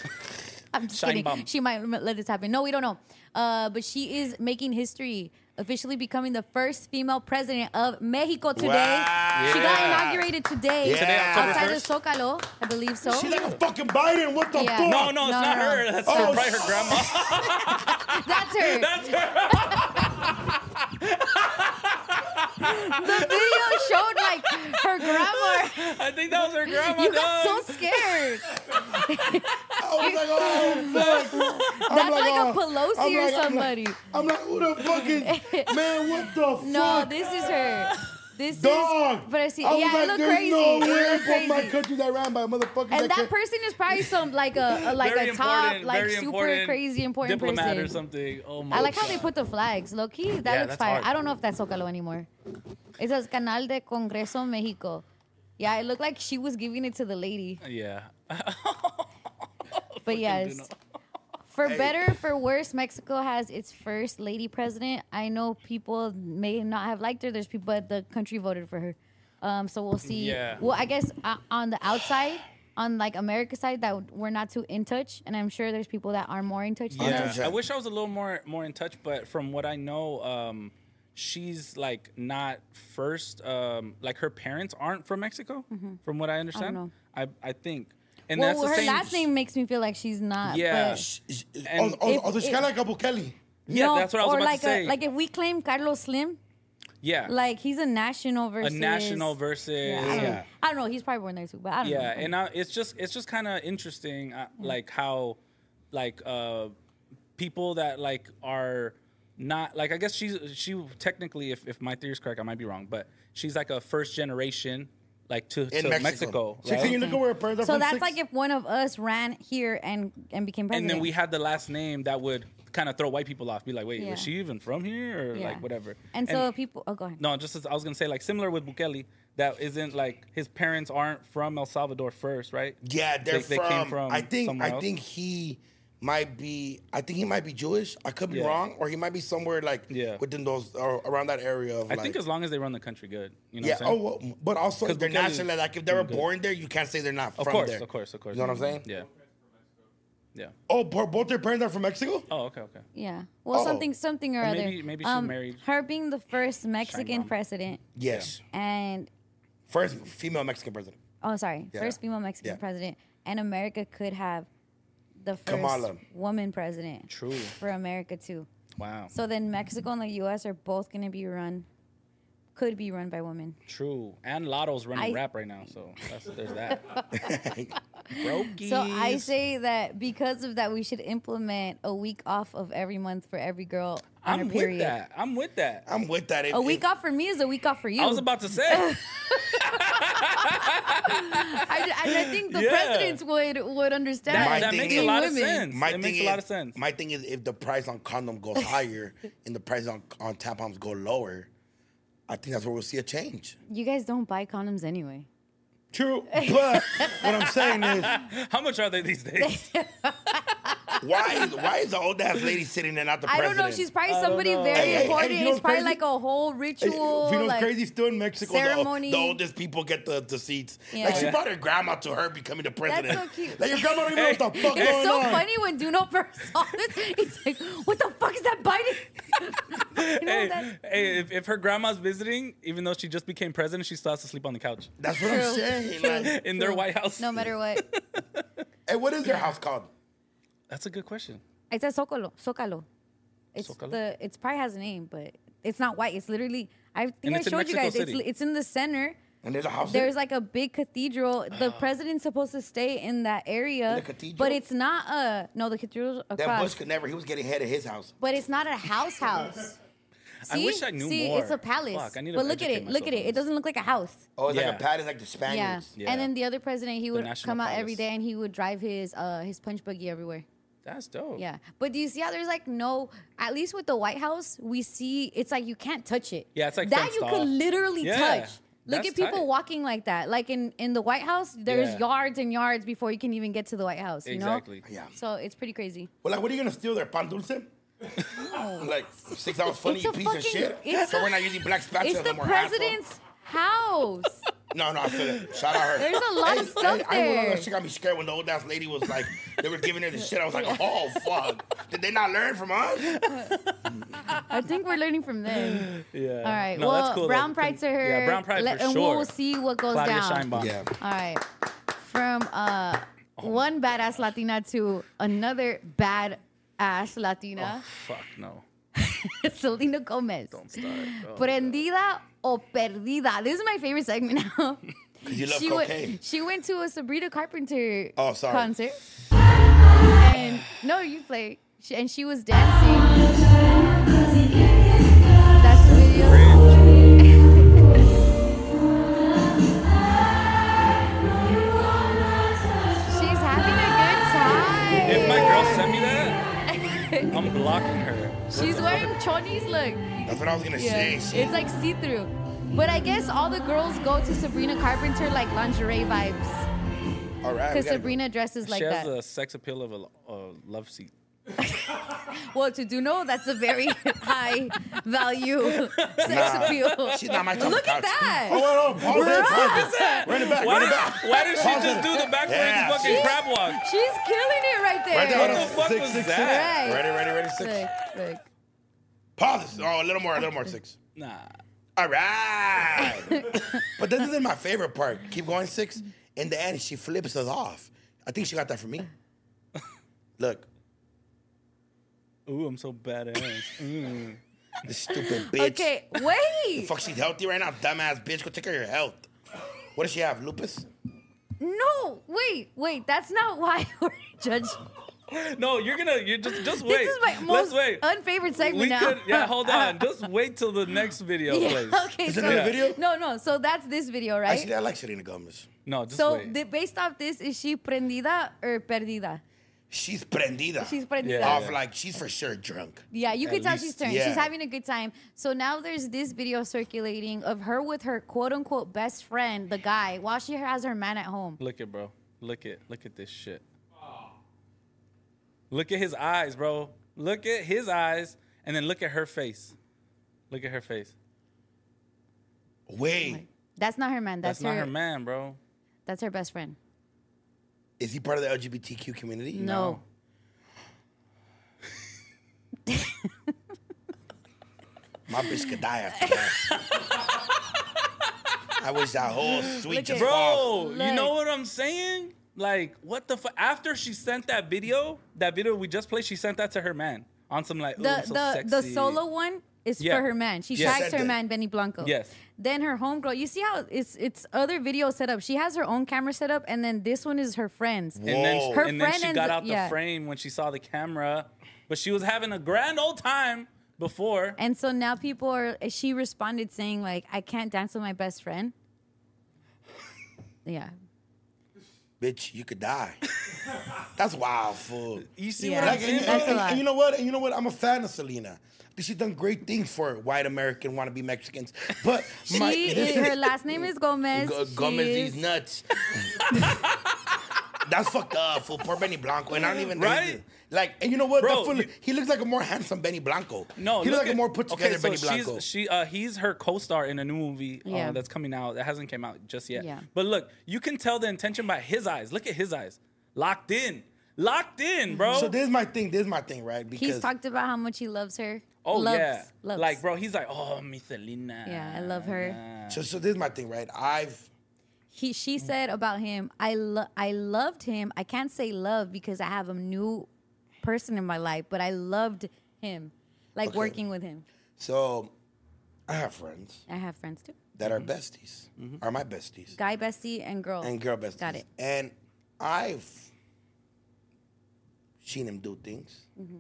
I'm just Sheinbaum. kidding. She might let this happen. No, we don't know. Uh, but she is making history, officially becoming the first female president of Mexico today. Wow. She got Yeah. inaugurated today, Yeah. Today, October outside first? of Zocalo, I believe so. She's like a fucking Biden. What the Yeah. fuck? No, no, it's No, not no. her. That's Oh, her, probably her sh- grandma. That's her. That's her. The video showed like her grandma. I think that was her grandma. You got dog. so scared. I was like, oh fuck. I'm That's like, oh. a Pelosi I'm or like- I'm like- somebody. I'm like, who the fucking man? What the No, fuck? this is her. This Dog. is. But I see. I was Yeah, like, it looked there's crazy. no It way looked both my crazy. countries are ran by motherfuckers. And that can't- person is probably some like a, a like Very a top important, like very super important crazy important diplomat person. or something. Oh my I like how they God. put the flags. Low key, that Yeah, looks that's fire. hard. I don't know if that's Zócalo anymore. It says Canal de Congreso Mexico. Yeah, it looked like she was giving it to the lady. Yeah. But yes, Duno. for Hey. better for worse, Mexico has its first lady president. I know people may not have liked her. There's people, but the country voted for her. Um, so we'll see. Yeah. Well, I guess uh, on the outside, on like America's side, that we're not too in touch, and I'm sure there's people that are more in touch. than Yeah, us. percent. I wish I was a little more more in touch, but from what I know, um, she's like not first. Um, like her parents aren't from Mexico, from what I understand. know. I I think, and Well, that's the her same. last name makes me feel like she's not. Yeah. but- Sh- sh- And oh, oh, if- oh, so she's if- kind of like a Bukele. Yeah, No, that's what I was or about like to say. A, like if we claim Carlos Slim, yeah, like he's a national a versus national versus Yeah, I, don't yeah. know. I don't know. He's probably born there too, but I don't know. Yeah, and uh, it's just it's just kind of interesting, uh, like how, like uh, people that like are not like I guess she's she technically if if my theory is correct I might be wrong, but she's like a first generation like to, In to Mexico. Mexico. Six, can right? you look at where birds are So from? that's Six? like if one of us ran here and and became president. And then we had the last name that would kind of throw white people off. Be like, wait, Yeah. was she even from here or Yeah. like whatever? And so people. Oh, go ahead. No, just as I was gonna say, like similar with Bukele, that isn't like his parents aren't from El Salvador first, right? Yeah, they're They- they from, came from I think. somewhere I else? think he might be. I think he might be Jewish. I could be Yeah. wrong, or he might be somewhere like Yeah. within those or around that area of. I like, think as long as they run the country good, you know. yeah. what I'm Oh, saying? well, but also 'Cause they're Bukele national. Like if they were doing good. born there, you can't say they're not of from course, there. of course, of course. You know what I'm saying? Yeah. Yeah. Oh, bo- both their parents are from Mexico. Oh, okay, okay. Yeah. Well, Oh. something, something or, Or other. maybe- maybe she um, married her being the first Mexican Mom. president, Yes, and first female Mexican president. oh, sorry, Yeah. first female Mexican Yeah. president, and America could have the first Kamala. woman president True. for America too. Wow. So then Mexico and the U S are both going to be run, could be run by women. True. And Lotto's running I- rap right now, so that's, there's that. Brokies. So I say that because of that, we should implement a week off of every month for every girl on I'm her period. with that. I'm with that. I'm with that. If- A week if- off for me is a week off for you. I was about to say. I, and I think the Yeah. presidents would would understand. That, My that thing makes is- a lot of women. sense. My it thing makes is, a lot of sense. My thing is, if the price on condom goes higher and the price on, on tampons go lower, I think that's where we'll see a change. You guys don't buy condoms anyway. True, but what I'm saying is, How much are they these days? why is why is the old ass lady sitting there not the I president? don't know. She's probably I don't somebody know. very Hey, hey, hey, important. you know It's what's probably crazy? like a whole Hey, ritual. you know what's like, crazy? Still in Mexico, the, ceremony. the oldest people get the, the seats. Yeah. Like she Yeah. brought her grandma to her becoming the president. so cute. Like your grandma don't even know what the fuck It's going so on. funny when Duno first saw this. He's like, "What the fuck is that biting?" you know, hey, that's hey if, if her grandma's visiting, even though she just became president, she still has to sleep on the couch That's what True. I'm saying. True. Like, in their White House. no matter what. hey, what is your house called? That's a good question. It's a Zocalo. Zocalo. It's Zocalo? the. It's probably has a name, but it's not white. It's literally. I think And I it's in showed you Mexico guys. It's City. it's in the center. And there's a house There's there? like a big cathedral. The president's supposed to stay in that area, The cathedral? but it's not a no. The cathedral's That across, Bush could never. He was getting head of his house. but it's not a house house. I See? wish I knew See, more. it's a palace. Fuck, I need to but look at educate it. Look at myself it. on It doesn't look like a house. Oh, it's Yeah. like a palace, like the Yeah. Spaniards. Yeah. And then the other president, he would National come out Palace. every day and he would drive his uh his punch buggy everywhere. That's dope. Yeah. But do you see how there's like no, at least with the White House, we see it's like you can't touch it. Yeah, it's like that fenced you off. could literally Yeah, touch. Look that's at people tight. walking like that. Like in, in the White House, there's Yeah. yards and yards before you can even get to the White House. You Exactly. know? Yeah. So it's pretty crazy. Well, like, what are you gonna steal there? Pan dulce? Like six hours funny, It's you a piece of fucking- shit. it's So a- we're not using black spatula It's no the more. asshole. president's house. No, no, I feel it. Shout out her. There's a lot of stuff I ain't gonna lie, there. that shit got me scared when the old ass lady was like, they were giving her the shit. I was like, oh fuck, did they not learn from us? I think we're learning from them. Yeah. All right. No, well, that's cool, brown though. prides are here. Yeah, brown pride Let- for and sure. we'll see what goes Claudia down. Scheinbaum. Yeah. All right. From uh, one badass Latina to another badass Latina, Oh, fuck no. Selena Gomez. Don't start. Oh, Prendida o perdida. This is my favorite segment now. Because you love she cocaine. went, she went to a Sabrina Carpenter Oh, sorry. concert. And no, you play. She, and she was dancing. That's the video. She's having a good time. If my girl sent me that, I'm blocking her. She's wearing chonis, look. That's what I was gonna say. She, It's like see-through. But I guess all the girls go to Sabrina Carpenter like lingerie vibes. all right. we Because gotta Sabrina dresses like she has that. the sex appeal of a, a love seat. Well, to do know, that's a very high value sex Nah, appeal. She's not my type Look of couch. at that. Oh, wait, oh, pause it, pause it. Run it back, Why, run it back. why did she Pause just it. do the backwards Yeah. fucking She's- crab walk? She's killing it right there. Right there, hold What on. the fuck Six, was six, that? Right. Ready, ready, ready, six. Look, look. Pause it. Oh, a little more, a little more, six. Nah. All right. But this isn't my favorite part. Keep going, six. In the end, she flips us off. I think she got that from me. Look, Ooh, I'm so badass. Mm. this stupid bitch. Okay, wait. Fuck, she's healthy right now, dumbass bitch. Go take care of your health. What does she have? Lupus? No, wait, wait. That's not why we're judging. No, you're gonna. You're just just wait. This is my Let's most wait. unfavorite segment We now. could. Yeah, hold on. Just wait till the next video Yeah, plays. okay, Is so it another video? no, no. So that's this video, right? Actually, I like Selena Gomez. No, just so wait. the, based off this, is she prendida or perdida? She's prendida. She's prendida. Yeah. Off like she's for sure drunk. Yeah, you At can tell least. she's turned. Yeah. She's having a good time. So now there's this video circulating of her with her quote unquote best friend, the guy, while she has her man at home. Look it, bro. Look it. Look at this shit. Look at his eyes, bro. Look at his eyes, and then look at her face. Look at her face. Wait, That's not her man. That's, That's, not her, her man, bro. That's her best friend. is he part of the L G B T Q community? No. My bitch could die after that. I wish that whole sweet Look just at- fall. Bro, you Look. know what I'm saying? Like, what the fuck? After she sent that video, that video we just played, she sent that to her man on some like, ooh, The I'm so the sexy. the solo one is Yeah. for her man. She Yes. tags her Sent it. man Benny Blanco. Yes. Then her homegirl. You see how it's it's other video set up. She has her own camera set up, and then this one is her friend's. And then, Whoa. Her and then friend she ends got up- out the yeah. frame when she saw the camera, but she was having a grand old time before. And so now people are. She responded saying like, "I can't dance with my best friend." Yeah. Bitch, you could die. That's wild, fool. You see Yeah. what I'm Like, and, saying? and- That's a and- lot. and you know what? And you know what? I'm a fan of Selena. She's done great things for white American wannabe Mexicans. But my, She is, her last name is Gomez. Go- She Gomez, is- these nuts. That's fucked up, fool. Poor Benny Blanco. And I don't even Right? Like, and you know what? Bro, That fool, you- he looks like a more handsome Benny Blanco. No, he look looks like at- a more put together okay, so Benny Blanco. She's, she, uh, he's her co-star in a new movie uh, Yeah. that's coming out. That hasn't came out just yet. Yeah. But look, you can tell the intention by his eyes. Look at his eyes, locked in, locked in, bro. So this is my thing. This is my thing, right? Because He's talked about how much he loves her. oh loves, yeah, loves. like bro, he's like, oh, mi Selena. Yeah, I love her. so, so this is my thing, right? I've He she said about him, I lo- I loved him. I can't say love because I have a new person in my life, but I loved him, like Okay. working with him. so I have friends I have friends too. that are besties, are my besties, Guy bestie and girl. and girl besties. Got it. And I've seen him do things,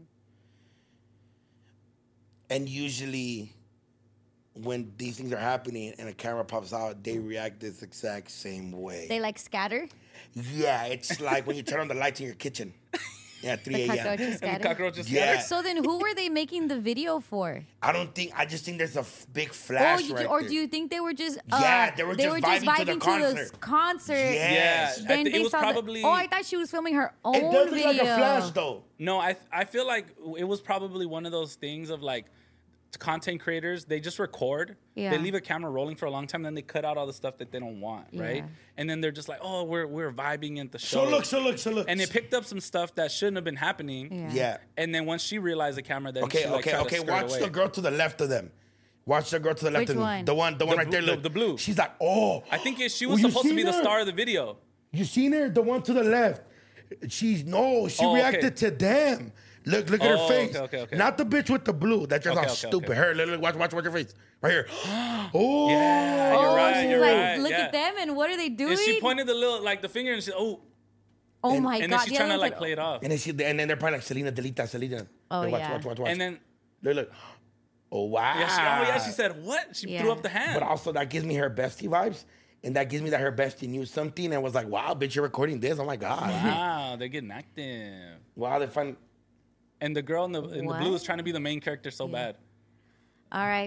and usually when these things are happening and a camera pops out, they react this exact same way. They like scatter. Yeah, it's like when you turn on the lights in your kitchen at three The a.m. cockroaches And the scatter. cockroaches. Yeah. So then, who were they making the video for? I don't think. I just think there's a f- big Or, flash you, right or there. do you think they were just? Uh, Yeah, they were just vibing to the this concert. concert. Yes. Yeah, I Then think they it was saw the- probably. oh, I thought she was filming her own It does look video. like a flash, though. No, I I feel like it was probably one of those things of like content creators. They just record. Yeah. They leave a camera rolling for a long time, then they cut out all the stuff that they don't want, right? Yeah. And then they're just like, oh, we're we're vibing at the show. So look, so look, so look. and they picked up some stuff that shouldn't have been happening. Yeah. Yeah. And then once she realized the camera, then Okay, she like okay, tried to okay. skirt Watch away. the girl to the left of them. Watch the girl to the left Which of them. one? The one, the one The right there. blue- Look, the blue. She's like, oh. I think it, she Oh, was you supposed to seen be the her? star of the video. You seen her? The one to the left. She's no. She Oh, okay. reacted to them. Look, look at Oh, her face. okay, okay, okay. Not the bitch with the blue. That's just Okay, all okay, stupid. okay. Her, look, look, watch, watch, watch her face. Right here. Oh. Yeah, you're Oh, right. she's You're like, right. look yeah. at them and what are they doing? And she pointed the little like the finger and she oh, oh and- my and god! then she's the trying to other like one's play it off. And then she, and then they're probably like Selena, Delita, Selena. Oh, Look, watch, yeah. watch, watch, watch. And then look, look. Oh wow. yeah, she, oh yeah, she said what? She Yeah. threw up the hand. But also that gives me her bestie vibes, and that gives me that her bestie knew something and was like, "Wow, bitch, you're recording this." Oh my god. Wow, they're getting active. Wow, they find. And the girl in the in the blue What? is trying to be the main character so bad. All right.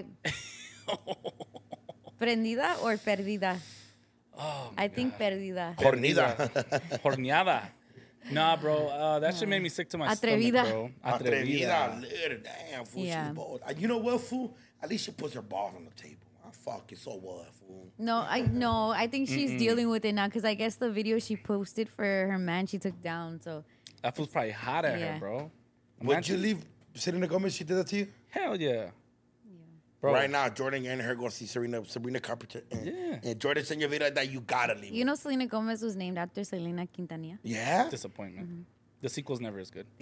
Prendida or perdida? Oh, I think perdida. Hornida. horneada. Nah, bro, uh, that shit made me sick to my Atrevida. stomach, bro. Atrevida. Little, damn, fool. Yeah. She's bold. Uh, You know what, fool? At least she puts her balls on the table. I fuck it. So what, fool? No, I no. I think she's dealing with it now because I guess the video she posted for her man she took down. So That fool's probably hot at Yeah. her, bro. Would Imagine- you leave Selena Gomez? She did that to you? Hell yeah. Bro. Right now, Jordan and her go see Serena Sabrina Carpenter. And, Yeah. and Jordan sent you a video that you gotta leave. you know, Selena Gomez was named after Selena Quintanilla. Yeah? Disappointment. Mm-hmm. The sequel's never as good.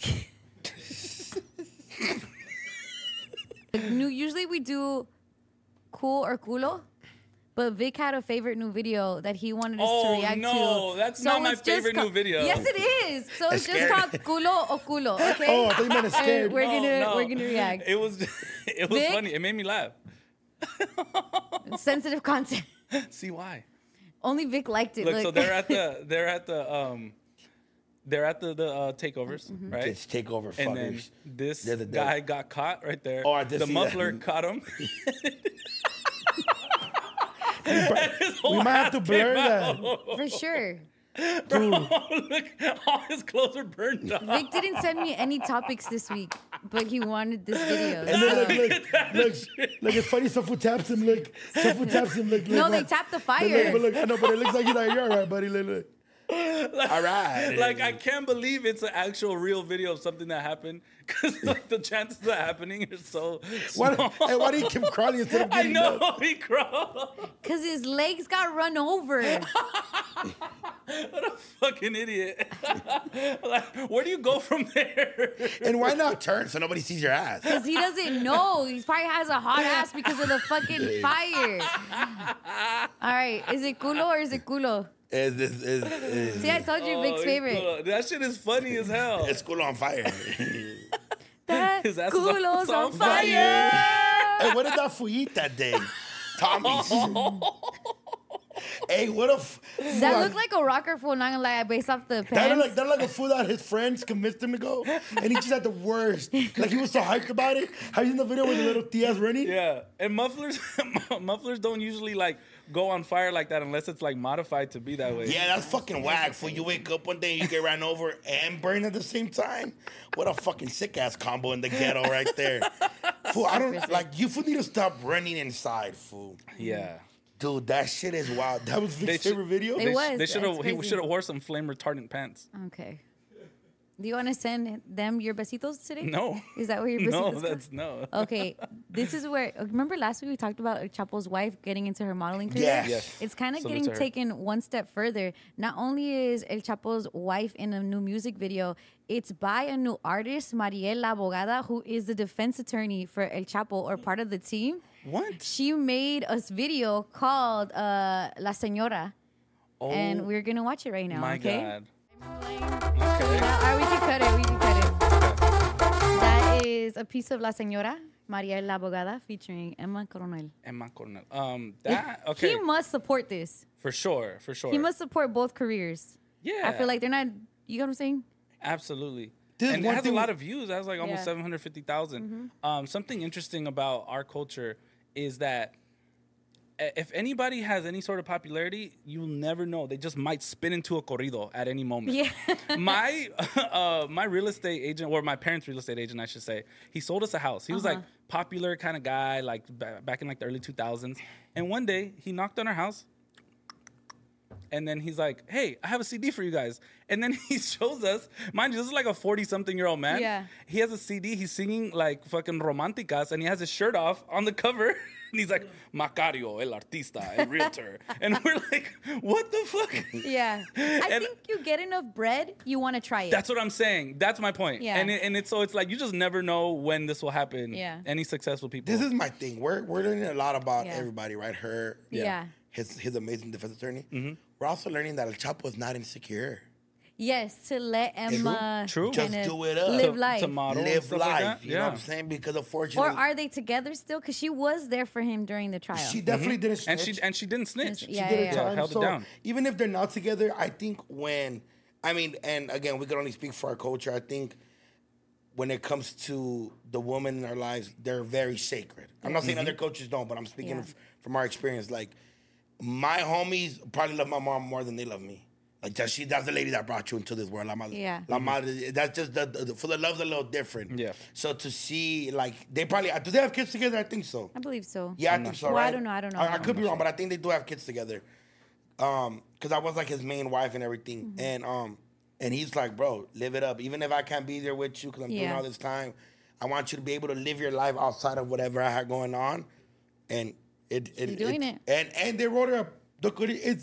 Nu- Usually we do cool or culo, But Vic had a favorite new video that he wanted us Oh, to react no, to. that's not my it's just favorite new video. Yes, it is. So it's just Scared. called Culo o Culo, okay? Oh, I thought you meant And scared. we're No, gonna no. we're gonna react. It was it was Vic? funny. It made me laugh. Sensitive content. See why? Only Vic liked it. Look, Look. so they're at the they're at the um they're at the the uh, takeovers, Mm-hmm. right? It's takeover fuckers. And then this They're the guy devil. got caught right there. Oh, I did the see muffler that. caught him. We might have to blur that. For sure. Bro, look, all his clothes are burned off. Vic didn't send me any topics this week, but he wanted this video. And look, so- look, look, look, look, it's funny. Sofu taps him. Look, Sofu taps him. Look, look. No, they look. tapped the Look, fire. but look, I know, but it looks like he's like, you're all right, buddy. Look, look. All right. Like, I can't believe it's an actual real video of something that happened because like, the chances of that happening are so Why, small. and why do you keep crawling instead of I getting know up? he crawled. Because his legs got run over. What a fucking idiot. Like, where do you go from there? And why not turn so nobody sees your ass? Because he doesn't know. He probably has a hot ass because of the fucking fire. All right. Is it culo or is it culo? Is this is, is See, I told you Vic's Oh, favorite. cool. That shit is funny as hell. it's cool on fire. That His ass is culo's on on fire. Hey, what did that fool eat that day? Tommy's. Hey, what a f- That looked like a rocker fool, not gonna lie, based off the that pants. looked like that looked like a fool that his friends convinced him to go, and he just had the worst. Like he was so hyped about it. Have you seen the video with the little Tias running? Yeah, and mufflers, mufflers don't usually like go on fire like that unless it's like modified to be that way. Yeah, that's fucking whack. Fool, you wake up one day and you get ran over and burned at the same time. What a fucking sick ass combo in the ghetto right there. Fool, I don't like you. Fool need to stop running inside, fool. yeah. Dude, that shit is wild. That was They Vic's should- favorite video. It They, was. they should have. That's He crazy. should have wore some flame retardant pants. Okay. Do you want to send them your besitos today? No. Is that where your No, besitos go? that's no. Okay, this is where. Remember last week we talked about El Chapo's wife getting into her modeling career? Yes. Yes. It's kind of Salute getting to her. taken one step further. Not only is El Chapo's wife in a new music video, it's by a new artist, Mariel La Abogada, who is the defense attorney for El Chapo or part of the team. What? She made a video called uh, La Señora, Oh, and we're gonna watch it right now. my okay? God. Okay. Okay. All right, we can cut it. We can cut it. That is a piece of La Señora, María La Abogada, featuring Emma Coronel. Emma Coronel. Um, that okay He must support this. for sure, for sure. He must support both careers. Yeah, I feel like they're not. You know what I'm saying? absolutely. This is and it one has thing- a lot of views. It has like almost Yeah. seven hundred fifty thousand. Um, something interesting about our culture is that i- if anybody has any sort of popularity, you'll never know. They just might spin into a corrido at any moment. Yeah. my uh, my real estate agent, or my parents' real estate agent, I should say, he sold us a house. He was like popular kind of guy, like ba- back in like the early two thousands. And one day he knocked on our house. And then he's like, "Hey, I have a C D for you guys." And then he shows us, mind you, this is like a forty-something-year-old man. Yeah. He has a C D. He's singing like fucking romanticas, and he has his shirt off on the cover. And he's like, "Macario, el artista, el realtor." And we're like, "What the fuck?" Yeah. I And- think you get enough bread, you want to try it. That's what I'm saying. That's my point. Yeah. And it, and it's so it's like you just never know when this will happen. Yeah. Any successful people. This is my thing. We're we're learning a lot about Yeah. everybody, right? Her, Yeah. his his amazing defense attorney. Mm-hmm. We're also learning that El Chapo is not insecure. Yes, to let Emma True. Just kinda do it up. live to, life. to model and Live stuff life. like that. You know what I'm saying? Because Or unfortunately, are they together still? Because she was there for him during the trial. she definitely didn't. Mm-hmm. And snitch. she and she didn't snitch. She She Yeah, did yeah, it yeah. time. Held it so down. even if they're not together, I think when I mean, and again, we can only speak for our culture. I think when it comes to the women in our lives, they're very sacred. I'm not saying other coaches don't, but I'm speaking Yeah. f- from our experience. Like my homies probably love my mom more than they love me. Like that, she that's the lady that brought you into this world. La madre, Yeah. La madre, that's just the, the for the love's a little different. Yeah. So to see like they probably do they have kids together? I think so. I believe so. Yeah, I think so. Well, right? I don't know, I don't know. I, I I'm could be not wrong, but I think they do have kids together. Um, because I was like his main wife and everything, Mm-hmm. and um, and he's like, bro, live it up. Even if I can't be there with you because I'm doing Yeah. all this time, I want you to be able to live your life outside of whatever I had going on, and it, it She's doing it. And and they wrote her a look. It's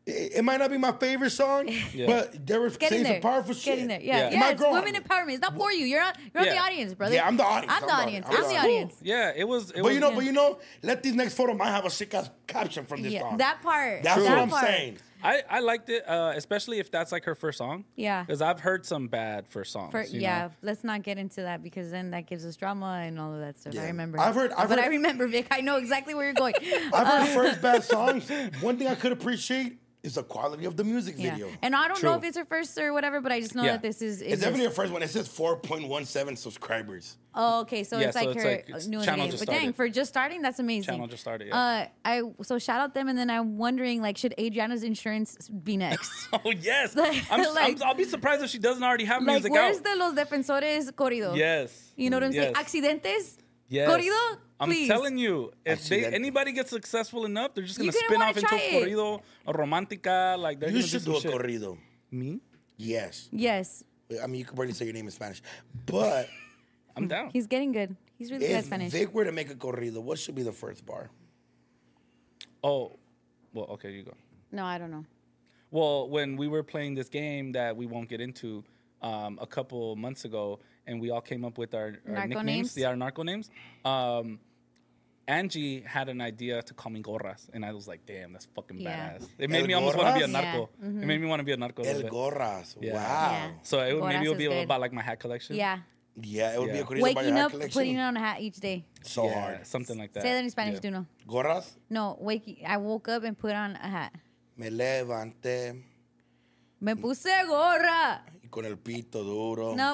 It, it might not be my favorite song, Yeah. but there was Getting saying there. some powerful It's shit. Getting there. Yeah, Yeah. yeah. My it's girl- women empowerment. It's not for you. You're not. You're not the Yeah. audience, brother. Yeah, I'm the audience. I'm the I'm the audience. audience. I'm the It's cool. audience. Yeah, it was. It But was, you know, but you know, let these next photo might have a sick ass caption from this Yeah, song. that part. That's that what I'm part. saying. I, I liked it, uh, especially if that's like her first song. Yeah. Because I've heard some bad first songs. For, you yeah, know? let's not get into that because then that gives us drama and all of that stuff. Yeah. I remember. I've heard- I've but heard- I remember, Vic. I know exactly where you're going. I've heard first bad songs. One thing I could appreciate is the quality of the music Yeah. video. And I don't know True. if it's her first or whatever, but I just know Yeah. that this is. It's definitely her first one. It says four point one seven subscribers. Oh, okay. So Yeah, it's so like it's her like it's new in the channel game. just But dang, started. for just starting, that's amazing. Channel just started, yeah. Uh, I so shout out them, and then I'm wondering, like, should Adriana's insurance be next? Oh yes, Like- I'm, like- I'm, I'll be surprised if she doesn't already have like, music where's out. the Los Defensores corrido? Yes, You know what I'm saying? Yes. Accidentes Yes. corrido. I'm Please. telling you, if they, Accidente. anybody gets successful enough, they're just gonna You're gonna spin wanna off into a try it. corrido, a romantica. Like they're You gonna should do do some a shit. corrido. Me, Yes. Yes, I mean, you could barely say your name in Spanish. But I'm down. he's getting good. He's really good at if Spanish. Vic were to make a corrido, what should be the first bar? Oh, well, okay, you go. No, I don't know. Well, when we were playing this game that we won't get into um, a couple months ago, and we all came up with our, our Narco nicknames, names? yeah, our narco names. Um, Angie had an idea to call me Gorras, and I was like, "Damn, that's fucking Yeah. badass." It made El me almost want to be a Gorras? narco. Yeah. Mm-hmm. It made me want to be a narco. a El little bit. Gorras. Yeah. Wow. Yeah. So it would, Gorras maybe it would is be good. about like my hat collection. Yeah, Yeah, it would be Yeah. a corrido about your waking hat up, collection. putting on a hat each day. So Yeah, hard. something like that. Say that in Spanish, Yeah. do no. Gorras, No, wake. I woke up and put on a hat. me levanté Me puse gorra. y con el pito duro. Nope.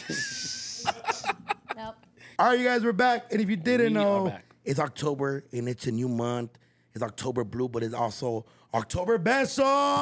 Nope. All right, you guys, we're back. And if you didn't We are know, back. it's October and it's a new month. It's October Blue, but it's also October Besos.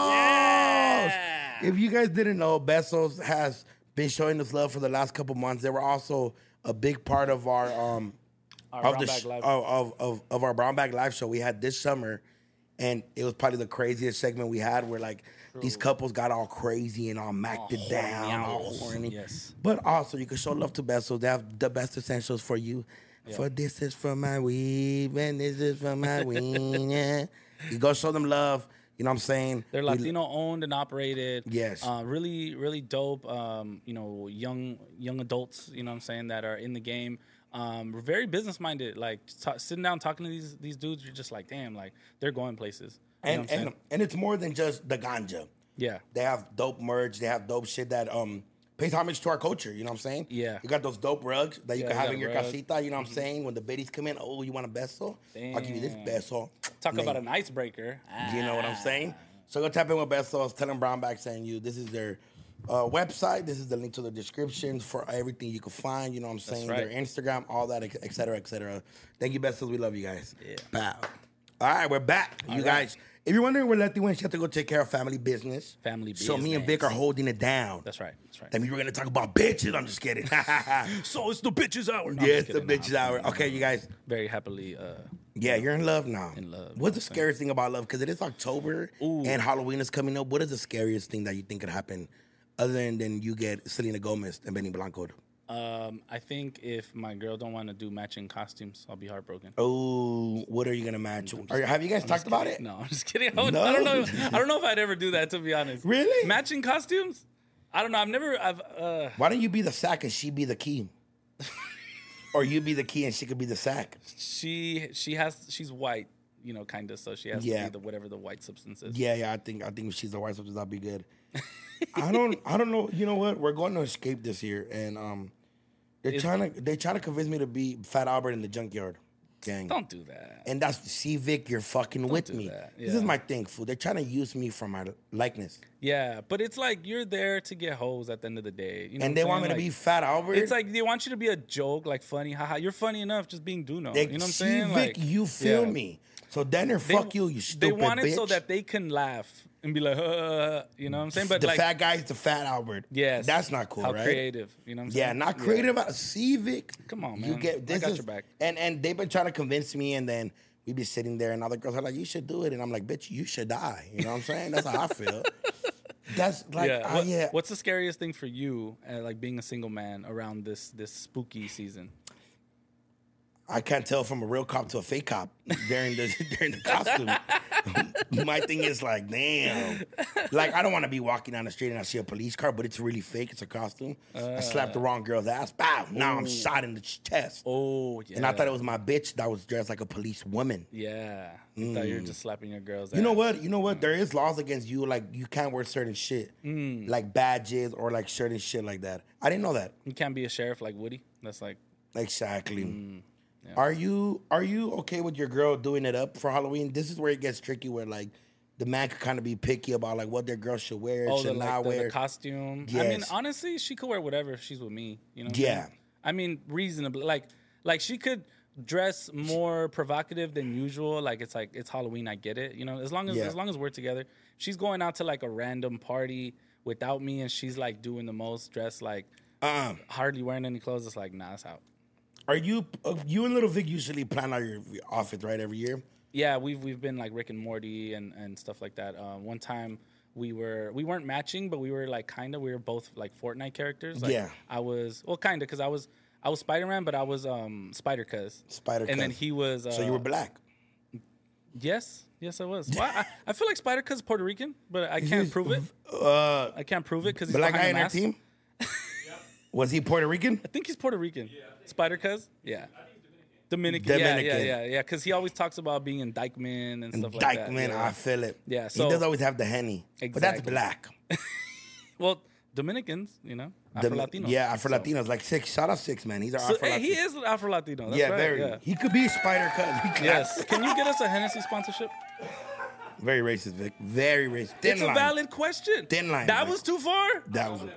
If you guys didn't know, Besos has been showing us love for the last couple months. They were also a big part of our um Our of Brown the Bag sh- Live. of, of, of of our Brown Bag Live show we had this summer, and it was probably the craziest segment we had where like these couples got all crazy and all macked it down, all horny. Yes. But also, you can show love to Besos. They have the best essentials for you. For this is for my weed, and this is for my weed. Yeah. You go show them love. You know what I'm saying? They're We- Latino owned and operated. Yes. Uh, really, really dope. Um, you know, young young adults. You know what I'm saying, that are in the game. Um, we're very business minded. Like ta sitting down talking to these these dudes, you're just like, damn, like they're going places. You know and what I'm and, saying? and it's more than just the ganja. Yeah. They have dope merch. They have dope shit that um pays homage to our culture. You know what I'm saying? Yeah. You got those dope rugs that you Yeah, can you have got in a your rug. casita. You know what I'm saying? When the biddies come in, oh, you want a beso? I'll give you this Damn. beso. Talk And about then- an icebreaker. You know what I'm saying? So go tap in with Besos. Tell them Brownback saying you. This is their uh, website. This is the link to the description for everything you can find. You know what I'm saying? right. Their Instagram, all that, et cetera, et cetera. Thank you, Besos. We love you guys. Yeah. Bow. All right, we're back. you right. guys, if you're wondering where Letty went, she had to go take care of family business. Family So me and Vic business. are holding it down. That's right. That's right. That means we're going to talk about bitches. I'm just kidding. So it's the bitches hour. No, I'm yeah, just it's the kidding. bitches No, hour. Okay, you guys. Very happily. Uh, Yeah, you're in love now. In love, What's the okay. scariest thing about love? Because it is October Ooh. and Halloween is coming up. What is the scariest thing that you think could happen other than, than you get Selena Gomez and Benny Blanco? um, I think if my girl don't want to do matching costumes, I'll be heartbroken. Oh, what are you gonna match? Are, have you guys talked about it? No, I'm just kidding. I, would- No? I don't know. I don't know if I'd ever do that, to be honest. Really? Matching costumes? I don't know. I've never. I've. Uh, Why don't you be the sack and she be the key? Or you be the key and she could be the sack? she she has. She's white. You know, kind of. So she has Yeah. to be the whatever the white substance is. Yeah, yeah. I think I think if she's the white substance, that'd be good. I don't I don't know. You know what? We're going to escape this year, and um, they're Is- trying to they're trying to convince me to be Fat Albert in the Junkyard Gang. Don't do that. And that's see, Vic, you're fucking with do me. that, This yeah. is my thing, fool. They're trying to use me for my likeness, Yeah, but it's like you're there to get hoes at the end of the day. You know and what they I'm want me saying? to be Like, Fat Albert. It's like they want you to be a joke, like funny, haha. You're funny enough, just being Duno. They- you know what I'm see, saying? Vic, Like, you feel yeah. me? So then they're They- fuck you, you stupid They want it bitch. so that they can laugh and be like, uh, you know what I'm saying? But the like, fat guy's the Fat Albert. yes, that's not cool, How right? creative, you know what I'm Yeah, saying? not creative. See, Vic. Come on, You man. get I this got is, your back. And and they've been trying to convince me, and then we be sitting there, and other girls are like, "You should do it," and I'm like, "Bitch, you should die." You know what I'm saying? That's how I feel. That's like, yeah. yeah. What- yeah. What's the scariest thing for you, uh, like being a single man around this this spooky season? I can't tell from a real cop to a fake cop during the during the costume. My thing is like, damn. Like, I don't want to be walking down the street and I see a police car, but it's really fake. It's a costume. I slapped the wrong girl's ass. Bow. Now I'm shot in the ch- chest. Oh, yeah. And I thought it was my bitch that was dressed like a police woman. Yeah. You thought you were just slapping your girl's ass. You know what? You know what? There is laws against you. Like, you can't wear certain shit. Like badges or like certain shit like that. I didn't know that. You can't be a sheriff like Woody. That's like, Exactly. Are you are you okay with your girl doing it up for Halloween? This is where it gets tricky, where like the man could kind of be picky about like what their girl should wear, oh, should the, not like, the, wear. the costume. I mean, Yes. honestly, she could wear whatever if she's with me. You know? what I'm Yeah. saying? I mean, reasonably. Like, like she could dress more provocative than usual. Like it's like it's Halloween. I get it. You know, as long as Yeah. as long as we're together. She's going out to like a random party without me, and she's like doing the most, dressed like Um, hardly wearing any clothes. It's like, nah, it's out. are you uh, you and Little Vic usually plan out your outfits right every year? Yeah, we've we've been like Rick and Morty and, and stuff like that. Um, one time we were we weren't matching, but we were like kind of we were both like Fortnite characters. Like, Yeah. I was well, kind of because I was I was Spider Man, but I was um Spider Cuz. Spider And then Cuz. he was. Uh, So you were black. Yes, yes, I was. Well, I, I feel like Spider Cuz is Puerto Rican, but I can't prove it. Uh, I can't prove it because he's black behind guy the in our mask. team. Was he Puerto Rican? I think he's Puerto Rican. Spider Cuz, yeah. Dominican, yeah, Dominican. yeah, yeah, yeah. Because he always talks about being in Dykeman and stuff like that. Dykeman, yeah. I feel it. Yeah, he so- does always have the henny, but that's Exactly. black. Well, Dominicans, you know, The- Afro Latinos. Yeah, Afro Latinos. Like six. Shout out six, man. He's our So, Afro hey, he Latino. is Afro Latino. That's Yeah, right, very. Yeah. He could be Spider Cuz. Yes. Can you get us a Hennessy sponsorship? Very racist, Vic. Very racist. Thin It's line. a valid question. Thin line, That Vic. was too far. That was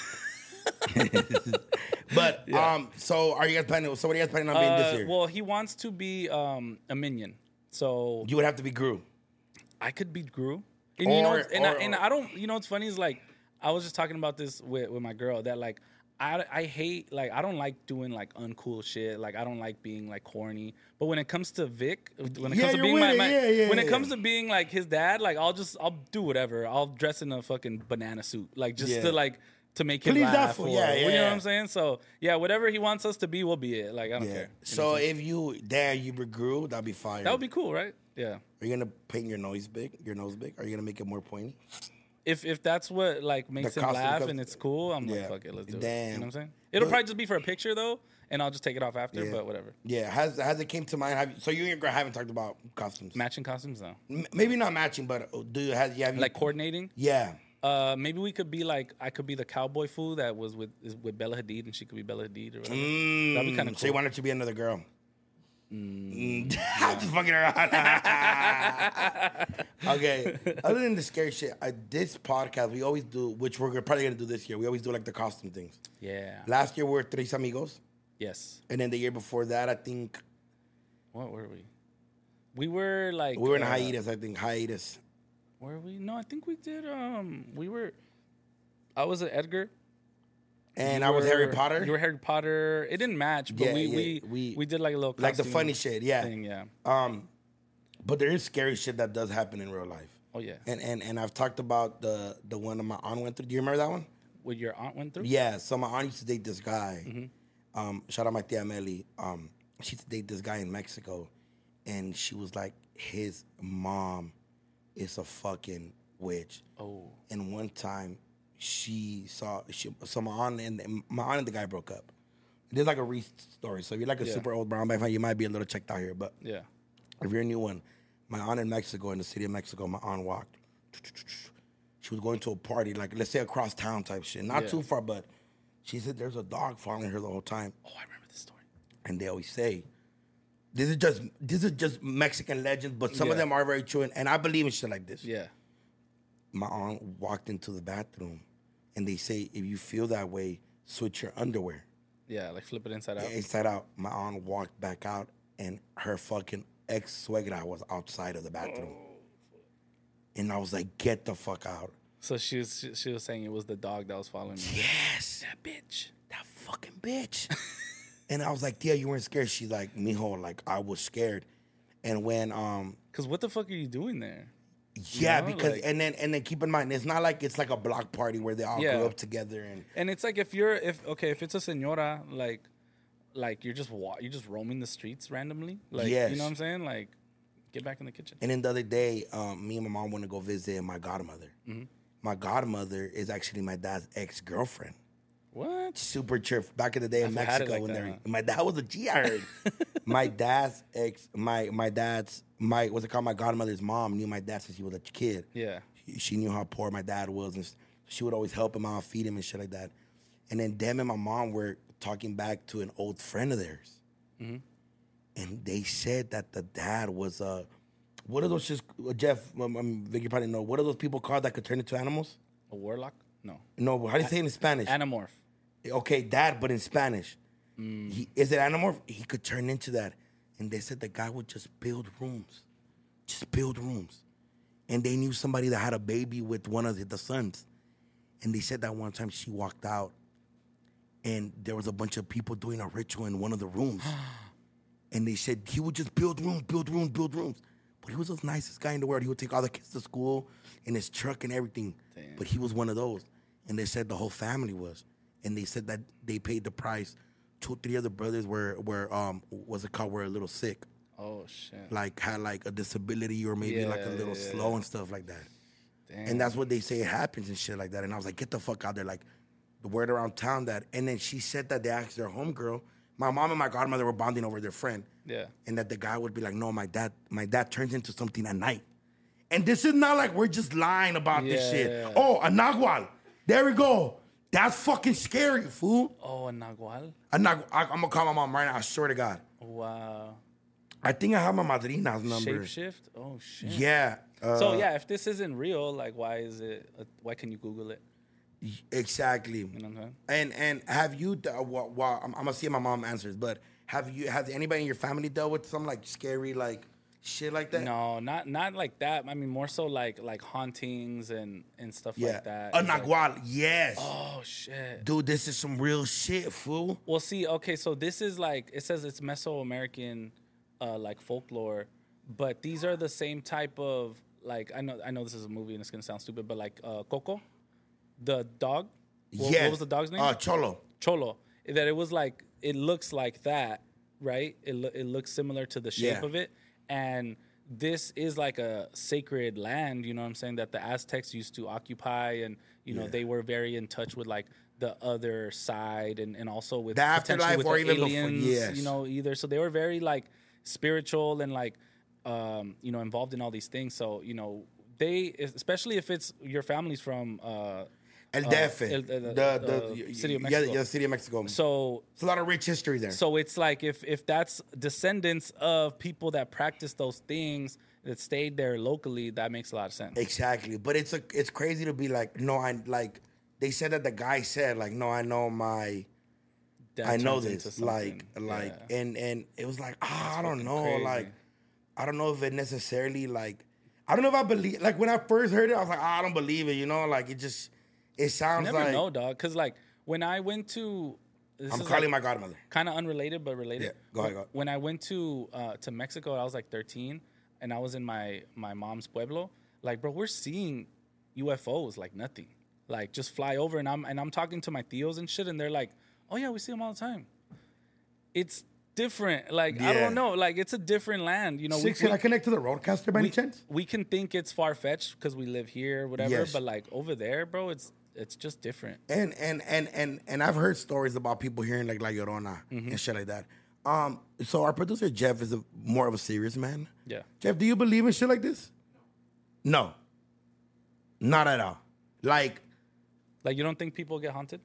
it. But um, so are you guys planning? So what are you guys planning on being Uh, this year? well, he wants to be um, a minion, so you would have to be Gru. I could be Gru. And you know, Or- what's- and, I, or- and I don't. You know, what's funny is like I was just talking about this with, with my girl that like I I hate like I don't like doing like uncool shit. Like I don't like being like corny. But when it comes to Vic, when it Yeah, comes to you're being with my, it. my Yeah, yeah, when it yeah. comes to being like his dad, like I'll just I'll do whatever. I'll dress in a fucking banana suit, like just Yeah. to like. To make him Please that laugh, fool. or, Yeah, you know yeah. what I'm saying. So yeah, whatever he wants us to be, we'll be it. Like I don't Yeah. care. You know So what I'm saying? if you dare you were Gru, that'd be fire. That would be cool, right? Yeah. Are you gonna paint your nose big? Your nose big? Are you gonna make it more pointy? If if that's what like makes The him costume laugh comes- and it's cool, I'm Yeah. like, fuck it, let's do it. Damn. You know what I'm saying? It'll But- probably just be for a picture though, and I'll just take it off after. Yeah. But whatever. Yeah. Has has it came to mind? Have you, so you and your girl haven't talked about costumes? Matching costumes though, M- Maybe not matching, but do you have you have you, like coordinating. Yeah. Uh, maybe we could be like I could be the cowboy fool that was with is with Bella Hadid, and she could be Bella Hadid or whatever. Mm, That'd be kind of cool. So you want it to be another girl? Mm. I'm just fucking around. Okay. Other than the scary shit, I, this podcast we always do, which we're probably gonna do this year. We always do like the costume things. Yeah. Last year we were Tres Amigos, Yes. and then the year before that, I think What were we? We were like we were in uh, hiatus. I think hiatus. Were we? No, I think we did. Um, we were. I was an Edgar. And You I was Harry were- Potter. You were Harry Potter. It didn't match, but Yeah, we, yeah, we we- we did like a little like the costume funny shit, yeah. thing, yeah. Um, but there is scary shit that does happen in real life. Oh yeah. And and and I've talked about the the one that my aunt went through. Do you remember that one? What your aunt went through? Yeah. So my aunt used to date this guy. Mm-hmm. Um, shout out my tia Melly. Um, she used to date this guy in Mexico, and she was like, his mom is a fucking witch. Oh. And one time, she saw she so my aunt and my aunt and the guy broke up. There's like a Reese story. So if you're like a Yeah. super old brown bag fan, you might be a little checked out here. But Yeah. if you're a new one, my aunt in Mexico, in the city of Mexico, my aunt walked. She was going to a party, like let's say across town type shit. Not Yeah. too far, but she said there's a dog following her the whole time. Oh, I remember this story. And they always say, this is just this is just Mexican legends, but some of Yeah. them are very true. And, and I believe in shit like this. Yeah. My aunt walked into the bathroom, and they say if you feel that way, switch your underwear Yeah. Like flip it inside out. inside out. My aunt walked back out, and her fucking ex suegra was outside of the bathroom. And I was like, get the fuck out. So she was she, she was saying it was the dog that was following me. Yes, that bitch, that fucking bitch. And I was like, yeah, you weren't scared. She's like, mijo, like I was scared. And when um Cause what the fuck are you doing there? yeah, know, because like- and then and then keep in mind, it's not like it's like a block party where they all Yeah. grew up together and And it's like if you're if okay if it's a señora like like you're just wa- you're just roaming the streets randomly like Yes. you know what I'm saying like Get back in the kitchen. And then the other day, um, me and my mom went to go visit my godmother. Mm-hmm. My godmother is actually my dad's ex-girlfriend. What? Super church. Back in the day in I've had it Mexico, like when that, they huh? my dad was a G. I heard. My dad's ex, my my dad's my what's it called? My godmother's mom knew my dad since he was a kid. Yeah. She, she knew how poor my dad was, and she would always help him out, feed him, and shit like that. And then them and my mom were talking back to an old friend of theirs, Mm-hmm. and they said that the dad was uh, what are those just Jeff? Um, um, Vicky probably know. What are those people called that could turn into animals? A warlock? No. No, how do you say it in Spanish? Animorph. Okay, that, but in Spanish. Mm. He, is it animorph? He could turn into that. And they said the guy would just build rooms. Just build rooms. And they knew somebody that had a baby with one of the, the sons. And they said that one time she walked out and there was a bunch of people doing a ritual in one of the rooms. And they said he would just build rooms, build rooms, build rooms. But he was the nicest guy in the world. He would take all the kids to school in his truck and everything. Damn. But he was one of those. And they said the whole family was. And they said that they paid the price. Two or three other brothers were, were um, what's it called, were a little sick. Oh, shit. Like, had like a disability or maybe like a Yeah, little yeah, slow yeah. and stuff like that. Damn. And that's what they say happens and shit like that. And I was like, get the fuck out there. Like, the word around town that. And then she said that they asked their homegirl. My mom and my godmother were bonding over their friend. Yeah. And that the guy would be like, no, my dad, my dad turns into something at night. And this is not like we're just lying about this Yeah, shit. yeah. Oh, a nagual. There we go. That's fucking scary, fool. Oh, a nagual? A nagual. I, I'm gonna call my mom right now. I swear to God. Wow. I think I have my madrina's number. Shapeshift? Oh, shit. Yeah. Uh, So, yeah, if this isn't real, like, why is it, uh, why can you Google it? Exactly. You know what I'm saying? And and have you? d- Uh, well, well, I'm, I'm gonna see if my mom answers, but have you? Has anybody in your family dealt with some like scary like shit like that? No, not not like that. I mean, more so like like hauntings and, and stuff Yeah. like that. A It's like- nagual. Yes. oh, shit. Dude, this is some real shit, fool. Well, see, okay, so this is like it says it's Mesoamerican, uh, like folklore, but these are the same type of like I know I know this is a movie and it's gonna sound stupid, but like uh, Coco, the dog. What, Yeah. what was the dog's name? Uh, Cholo. Cholo. That it was like it looks like that, right? It lo- it looks similar to the shape Yeah. of it, and this is like a sacred land. You know what I'm saying? That the Aztecs used to occupy, and you know Yeah. they were very in touch with like the other side, and, and also with The potentially afterlife with or the even before- aliens. yes. You know, either so they were very like spiritual and like um, you know involved in all these things. So you know they, especially if it's your family's from. Uh, El uh, D F. El- the, the- the, the city of yeah, Mexico. Yeah, the city of Mexico. so It's a lot of rich history there. so it's like if if that's descendants of people that practice those things that stayed there locally, that makes a lot of sense. Exactly, but it's a it's crazy to be like, no, I like. They said that the guy said like, no, I know my, That I know turns into this, like, something. like, Yeah. and and it was like, ah, I don't fucking know, crazy. like, I don't know if it necessarily like, I don't know if I believe. Like when I first heard it, I was like, ah, I don't believe it, you know, like it just, it I sounds never like know, dog. Because like when I went to, this I'm is calling like my godmother. kind of unrelated but related. Yeah, go ahead, go ahead. When I went to uh, to Mexico, I was like thirteen, and I was in my my mom's pueblo. Like, bro, we're seeing U F Os like nothing, like just fly over, and I'm and I'm talking to my tios and shit, and they're like, oh yeah, we see them all the time. It's different. Like I Yeah. don't know. Like it's a different land. You know, Six, we, can I connect to the roadcaster by any we, chance? we can think it's far fetched because we live here, whatever. Yes. But like over there, bro, it's it's just different. And and and and and I've heard stories about people hearing like La Llorona Mm-hmm. and shit like that. Um, so our producer Jeff is a more of a serious man. Yeah. Jeff, do you believe in shit like this? No. Not at all. Like, Like you don't think people get haunted?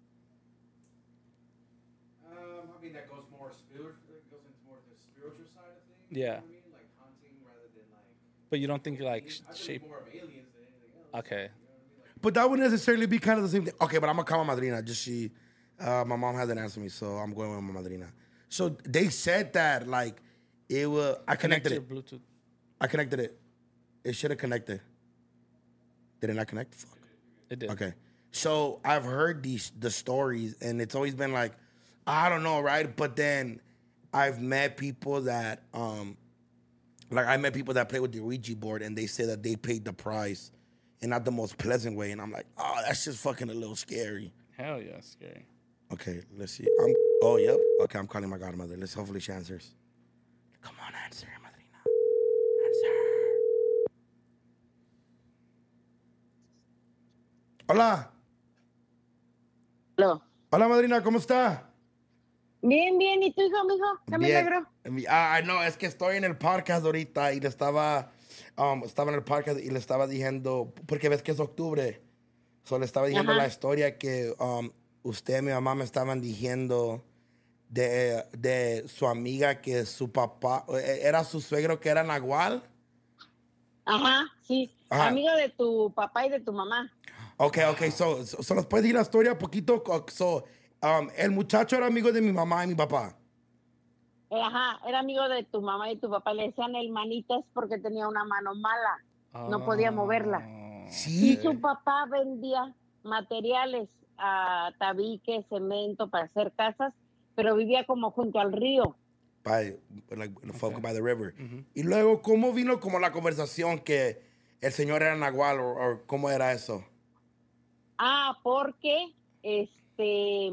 Um, I mean, that goes more spiritual. It goes into more the spiritual side of things. Yeah. You know what I mean? Like hunting rather than like. But you don't think like sh- I believe shape? more of aliens than anything else. Okay. but that wouldn't necessarily be kind of the same thing. Okay, but I'm gonna call my madrina. Just she, uh, my mom hasn't answered me, so I'm going with my madrina. So they said that like it will. I Connect connected your it. Bluetooth. I connected it. It should have connected. Did it not connect? Fuck. It did. Okay. So I've heard these the stories, and it's always been like, I don't know, right? But then I've met people that, um, like I met people that play with the Ouija board, and they say that they paid the price, and not the most pleasant way. And I'm like, oh, that's just fucking a little scary. Hell yeah, scary. Okay, let's see. I'm. Oh, yep. Okay, I'm calling my godmother. Let's hopefully she answers. Come on, answer, madrina. Hola. Aló. Hola, madrina, ¿cómo está? Bien, bien. ¿Y tu hijo, mijo? ¿Qué Bien. milagro? Mi- Ah, no, es que estoy en el podcast ahorita y le estaba, um, estaba en el podcast y le estaba diciendo, porque ves que es octubre, so le estaba diciendo Ajá. la historia que um, usted y mi mamá me estaban diciendo de, de su amiga que su papá, eh, era su suegro que era Nahual. Ajá, sí. Ajá. Amigo de tu papá y de tu mamá. Ok, ok, so, so, so ¿nos puedes decir la historia poquito? So, um, el muchacho era amigo de mi mamá y mi papá. Eh, Ajá, era amigo de tu mamá y tu papá. Le decían el manitas porque tenía una mano mala. No podía moverla. Sí. Y su papá vendía materiales, a tabique, cemento para hacer casas, pero vivía como junto al río. By, like, okay. by the river. Uh-huh. Y luego, ¿cómo vino como la conversación que el señor era Nahual o, o cómo era eso? Ah, porque este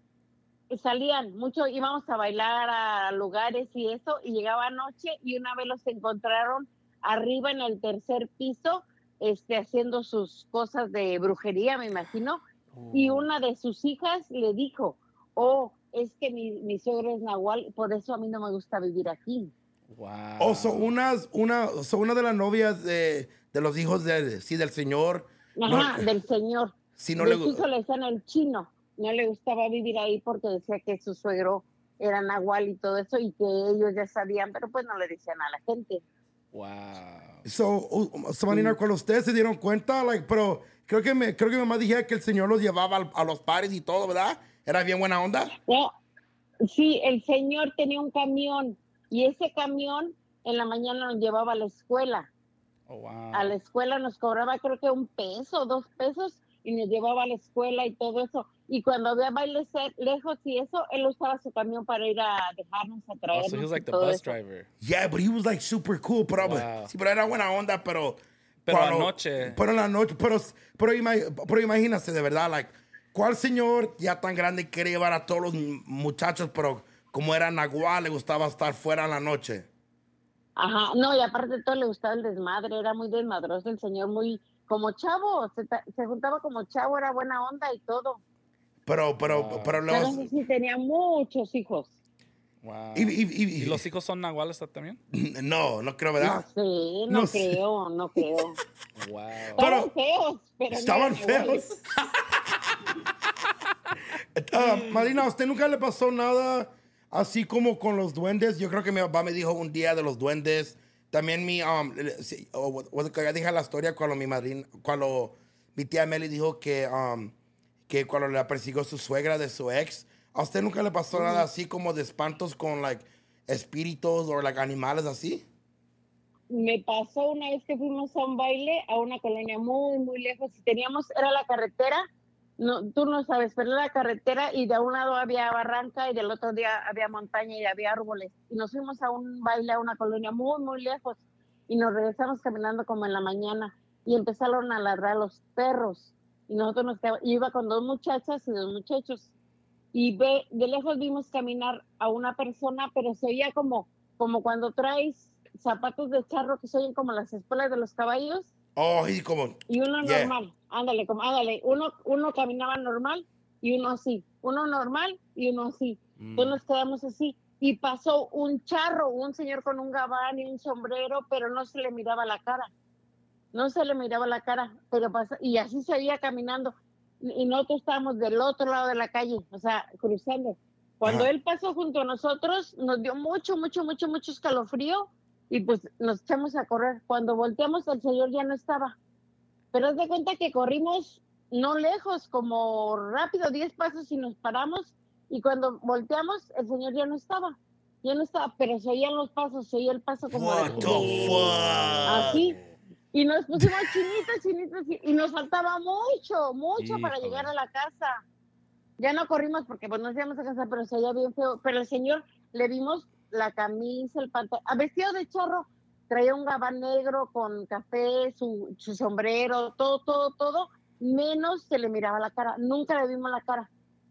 salían mucho, íbamos a bailar a lugares y eso, y llegaba noche y una vez los encontraron arriba en el tercer piso, este, haciendo sus cosas de brujería, me imagino, uh. y una de sus hijas le dijo, oh, es que mi, mi suegro es Nahual, por eso a mí no me gusta vivir aquí. Wow. O so unas, una, so una de las novias de, de los hijos de, sí, del señor. Ajá, no, del señor. Si no de le su hijo le decían el chino. No le gustaba vivir ahí porque decía que su suegro era Nahual y todo eso, y que ellos ya sabían, pero pues no le decían a la gente. Wow. So, so Marina, sí. Cuando ustedes se dieron cuenta, like, pero creo que, me, creo que mi mamá dijera que el señor los llevaba a, a los pares y todo, ¿verdad? ¿Era bien buena onda? No, sí, el señor tenía un camión y ese camión en la mañana nos llevaba a la escuela. Oh, wow. A la escuela nos cobraba creo que un peso, dos pesos, y nos llevaba a la escuela y todo eso. Y cuando había bailes lejos y eso, él usaba su camión para ir a dejarnos, a traernos. Oh, so he was like the bus eso. driver. Yeah, but he was like super cool. Pero, wow. Sí, pero era buena onda, pero... Pero cuando, anoche. Pero en la noche, pero, pero, pero imagínate, de verdad, like, ¿cuál señor ya tan grande quiere llevar a todos los muchachos, pero como era Nahual, le gustaba estar fuera en la noche? Ajá, no, y aparte de todo le gustaba el desmadre, era muy desmadroso el señor, muy como chavo, se, se juntaba como chavo, era buena onda y todo. Pero, pero, wow. pero los... Pero sí tenía muchos hijos. Wow. Y, y, y, ¿Y los hijos son nahuales también? No, no creo, ¿verdad? No sé, no, no creo, sé. no creo. Wow. Estaban feos, pero Estaban no feos. uh, Marina, ¿a usted nunca le pasó nada así como con los duendes? Yo creo que mi papá me dijo un día de los duendes. También mi, um, ya dije la historia cuando mi madrina, cuando mi tía Meli dijo que, um, que cuando la persiguió su suegra de su ex, ¿a usted nunca le pasó mm. nada así como de espantos con, like, espíritus o, like, animales así? Me pasó una vez que fuimos a un baile a una colonia muy, muy lejos y teníamos, era la carretera, no, tú no sabes, pero era la carretera y de un lado había barranca y del otro día había montaña y había árboles. Y nos fuimos a un baile a una colonia muy, muy lejos y nos regresamos caminando como en la mañana y empezaron a ladrar los perros. Y nosotros nos quedamos, y iba con dos muchachas y dos muchachos. Y ve, de lejos vimos caminar a una persona, pero se oía como, como cuando traes zapatos de charro que se oyen como las espuelas de los caballos. Oh, y como... Y uno yeah. normal, ándale, como, ándale, uno, uno caminaba normal y uno así, uno normal y uno así. Mm. Entonces nos quedamos así. Y pasó un charro, un señor con un gabán y un sombrero, pero no se le miraba la cara. No se le miraba la cara, pero pasó, y así seguía caminando. Y nosotros estábamos del otro lado de la calle, o sea, cruzando. Cuando Ajá. él pasó junto a nosotros, nos dio mucho, mucho, mucho, mucho escalofrío y pues nos echamos a correr. Cuando volteamos, el señor ya no estaba. Pero haz de cuenta que corrimos no lejos, como rápido, diez pasos y nos paramos. Y cuando volteamos, el señor ya no estaba. Ya no estaba, pero se oían los pasos, se oía el paso como What de... the fuck? Así. Y nos pusimos chinitos, chinitos, y nos faltaba mucho, mucho Híjole. para llegar a la casa. Ya no corrimos porque pues nos íbamos a casa, pero se veía bien feo. Pero el señor, le vimos la camisa, el pantalón, vestido de charro, traía un gabán negro con café, su, su sombrero, todo, todo, todo, menos se le miraba la cara. Nunca le vimos la cara.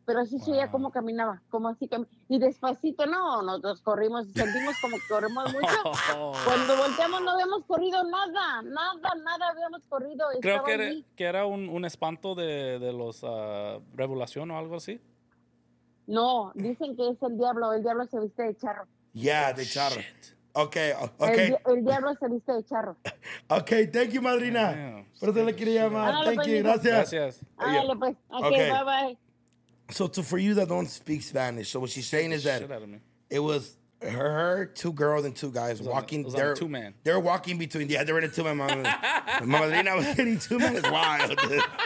pero así se oía como caminaba, como así, cam- y despacito, no, nosotros corrimos, sentimos como que corremos mucho. Cuando volteamos no habíamos corrido nada, nada, nada habíamos corrido. Creo estaba que era, allí. que era un, un espanto de, de los uh, Revelación o algo así. No, dicen que es el diablo, el diablo se viste de charro. Yeah, de charro. Okay, o- El, okay, di- el diablo se viste de charro. okay. Thank you, madrina. Damn. Por eso le quería llamar. Ándale, Thank pues, you, mijo. gracias. Gracias. Ándale pues, ok, Okay. bye bye. So, to for you that don't speak Spanish, so what she's saying is that Shit out of me. it was her, her, two girls, and two guys was on- walking. it was on they're a two-man. They're walking between. Yeah, they were in a two man. Mama, my madrina was hitting two men. It's wild.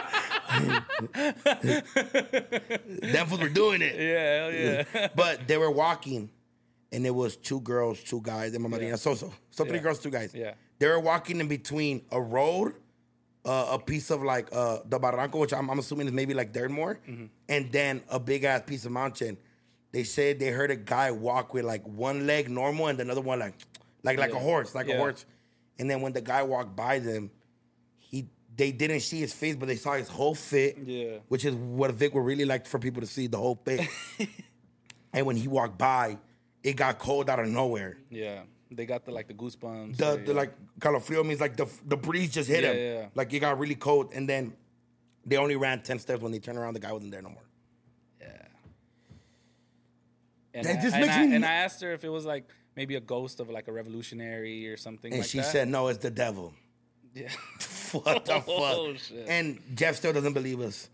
Them fools were doing it. Yeah, hell yeah. But they were walking, and it was two girls, two guys, and my madrina. Yeah. So so so three Yeah. girls, two guys. Yeah. They were walking in between a road, uh, a piece of like uh, the Barranco, which I'm, I'm assuming is maybe like Dirtmore, Mm-hmm. and then a big ass piece of mountain. They said they heard a guy walk with like one leg normal and another one like like like a Yeah. horse, like a Yeah. horse. And then when the guy walked by them, he they didn't see his face, but they saw his whole fit. Yeah. Which is what Vic would really like for people to see, the whole fit. And when he walked by, it got cold out of nowhere. Yeah. They got the like the goosebumps. The, or, the yeah. like calafrio means like the the breeze just hit Yeah, him. yeah, yeah. Like it got really cold, and then they only ran ten steps. When they turned around, the guy wasn't there no more. And, That I, just and, makes I, me- and I asked her if it was like maybe a ghost of like a revolutionary or something And like she that. said, "No, it's the devil." Yeah. What the fuck? Oh, shit. And Jeff still doesn't believe us.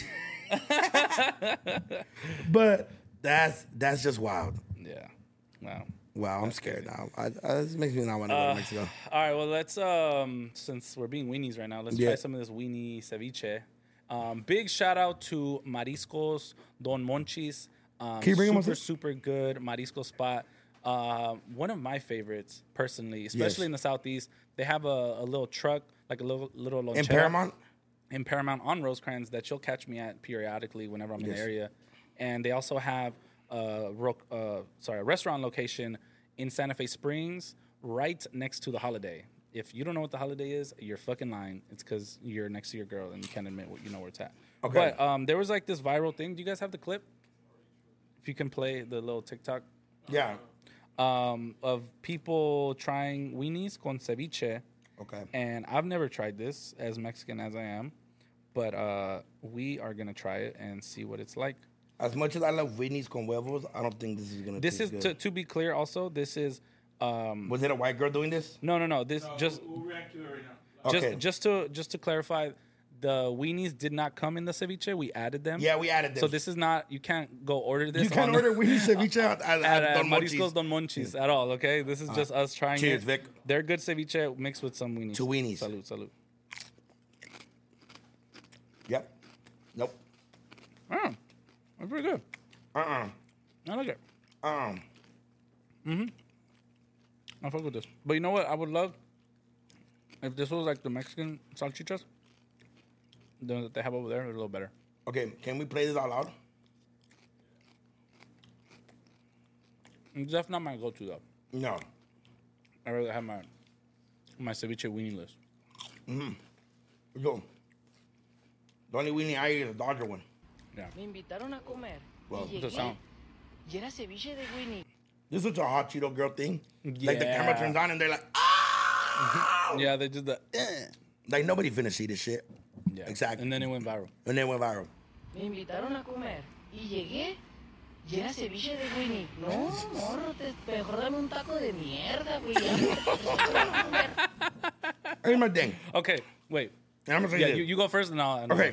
But that's that's just wild. Yeah. Wow. Wow, I'm scared now. I, I, this makes me not want to go Uh, to Mexico. All right, well, let's, um, since we're being weenies right now, let's Yeah. try some of this weenie ceviche. Um, big shout out to Mariscos Don Monchis. Um, Can you bring 'em super, up? super good Marisco spot. Uh, one of my favorites, personally, especially Yes. in the Southeast. They have a, a little truck, like a little, little In lonchera Paramount? in Paramount on Rosecrans that you'll catch me at periodically whenever I'm in Yes. the area. And they also have a, ro- uh, sorry, a restaurant location in Santa Fe Springs right next to the Holiday. If you don't know what the Holiday is, you're fucking lying. It's because you're next to your girl and you can't admit what you know where it's at. Okay. But um, there was like this viral thing. Do you guys have the clip? If you can play the little TikTok Yeah. um, of people trying weenies con ceviche. Okay. And I've never tried this, as Mexican as I am, but uh, we are gonna try it and see what it's like. As much as I love Whitney's con huevos, I don't think this is gonna. This is taste to, good. to be clear. Also, this is um, Was it a white girl doing this? no, no, no. This just We'll react to it right now. just Okay. just to just to clarify, the weenies did not come in the ceviche. We added them. Yeah, we added them. So this is not. You can't go order this. You can't on order the, Whitney ceviche at, at, at, at uh, Don Mariscos Monchis. Don Monchis at all. Okay, this is just us trying cheers, it. Vic. They're good ceviche mixed with some weenies. Two weenies. Salud, salud. Yep. Nope. Oh, that's pretty good. Uh-uh. I like it. Um. I fuck with this. But you know what? I would love if this was like the Mexican salchichas the- that they have over there. They're a little better. Okay, can we play this out loud? It's definitely not my go-to though. No. I rather have my my ceviche weenie list. Go. The only Whitney I eat is a Dodger one. Yeah. Me invitaron a comer Well, y what's the llegué sound? y era ceviche de Winnie. This is such a hot Cheeto girl thing. Like the camera Yeah. turns on and they're like, ah! Yeah, they did that. Eh. Like nobody finna see this shit. Yeah. Exactly. And then it went viral. And then went viral. Me invitaron a comer y llegué y era ceviche de Winnie. No, morro, te, mejor dame un taco de mierda, güey. Here's my thing. Okay, wait. And I'm gonna say Yeah, this. you, you go first and I'll. and I'll- Okay.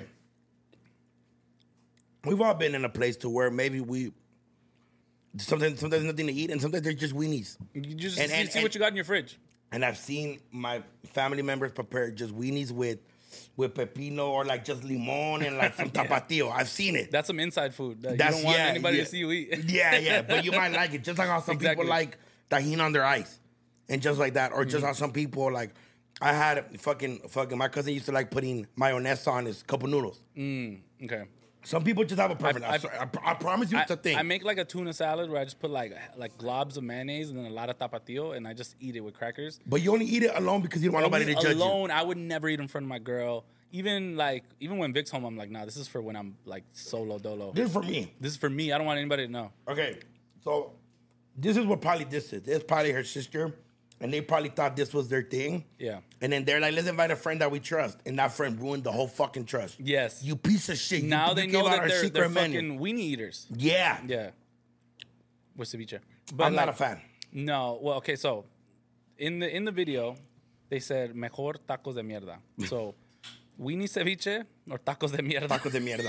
We've all been in a place to where maybe we sometimes sometimes there's nothing to eat and sometimes there's just weenies. You just And- see, and- see and- what you got in your fridge. And I've seen my family members prepare just weenies with with pepino or like just limon and like some tapatio. I've seen it. That's some inside food that That's you don't want yeah, anybody yeah. to see you eat. Yeah, yeah, but you might like it. Just like how some Exactly. people like tahini on their ice, and just like that, or just Mm-hmm. how some people like. I had fucking fucking. My cousin used to like putting mayonnaise on his cup of noodles. Okay. Some people just have a preference. I, I've- I, I promise you, it's I, a thing. I make like a tuna salad where I just put like like globs of mayonnaise and then a lot of tapatio and I just eat it with crackers. but you only eat it alone because you don't want nobody Only to judge alone, I would never eat in front of my girl. even like even when Vic's home, I'm like, nah, this is for when I'm like solo dolo. This is for me. This is for me. I don't want anybody to know. Okay, so this is what probably this is. This is probably her sister, and they probably thought this was their thing. Yeah. And then they're like, let's invite a friend that we trust, and that friend ruined the whole fucking trust. Yes. You piece of shit. You- Now you they gave know out that our they're, secret they're menu. fucking weenie eaters. Yeah. Yeah. With ceviche. I'm not like, a fan. No. Well, okay, so in the in the video, they said mejor tacos de mierda. So weenie ceviche or tacos de mierda. Tacos de mierda.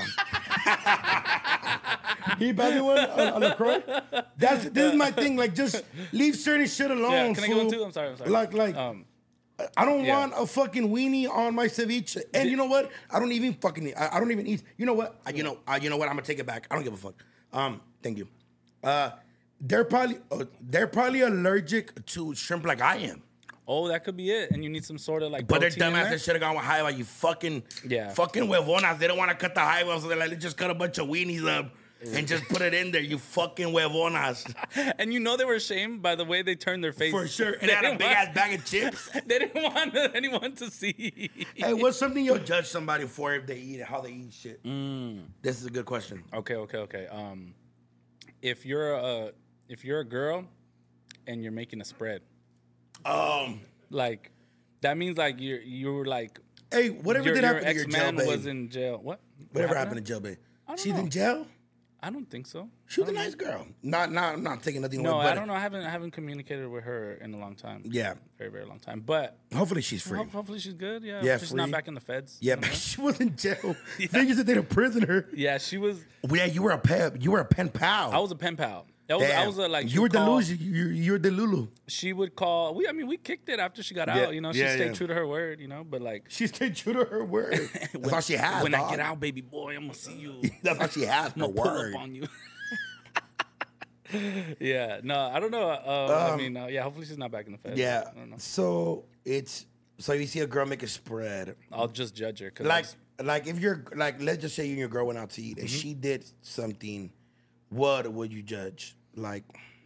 He bad one on, on the crow. That's this is my thing. Like, just leave certain shit alone. Yeah, can I get one fool. too? I'm sorry, I'm sorry. Like, like, Um, I don't yeah. want a fucking weenie on my ceviche. And you know what? I don't even fucking. I, I don't even eat. You know what? I, you know. I, you know what? I'm gonna take it back. I don't give a fuck. Um, thank you. Uh, they're probably uh, they're probably allergic to shrimp like I am. Oh, that could be it. And you need some sort of like. But their protein in there? dumbasses should have gone with high. Like you fucking Yeah. fucking huevonas. They don't want to cut the high ones, so they're like, let's just cut a bunch of weenies up and just put it in there. You fucking huevonas. And you know they were ashamed by the way they turned their face. For sure. And They they had a didn't big want- ass bag of chips. They didn't want anyone to see. Hey, what's something you'll judge somebody for if they eat it, how they eat shit? Mm. This is a good question. Okay, okay, okay. Um, if you're a if you're a girl and you're making a spread, Um, like that means like you're you were like hey, whatever your, did your happen to your jail ex-man babe? was in jail. What? Whatever What happened to jail babe? I don't She's know. in jail? I don't think so. She was a nice girl. Not, not, I'm not taking nothing No, away. I but don't know. I haven't I haven't communicated with her in a long time. Yeah. Very, very long time. But Hopefully she's free. ho- hopefully she's good. Yeah. Yeah, hopefully she's not free. back in the feds. Yeah, you know? but she was in jail. They used to date a prisoner. Yeah, she was. Yeah, you were a pen. You were a pen pal. I was a pen pal. That was, I Damn. was a, like you were the call- Lulu. You, you were the Lulu. She would call. We, I mean, we kicked it after she got Yeah, out. You know, she yeah, stayed yeah. true to her word. You know, but like She stayed true to her word. That's when, all she has. When dog. I get out, baby boy, I'm gonna see you. That's all she has. I'm Her gonna pull word. up on you. Yeah, no, I don't know. Uh, I Um, mean, uh, yeah, hopefully she's not back in the feds. Yeah. I don't know. So it's so you see a girl make a spread. I'll just judge her. Cause Like, I was- like if you're like, let's just say you and your girl went out to eat, and she did something. What would you judge? Like,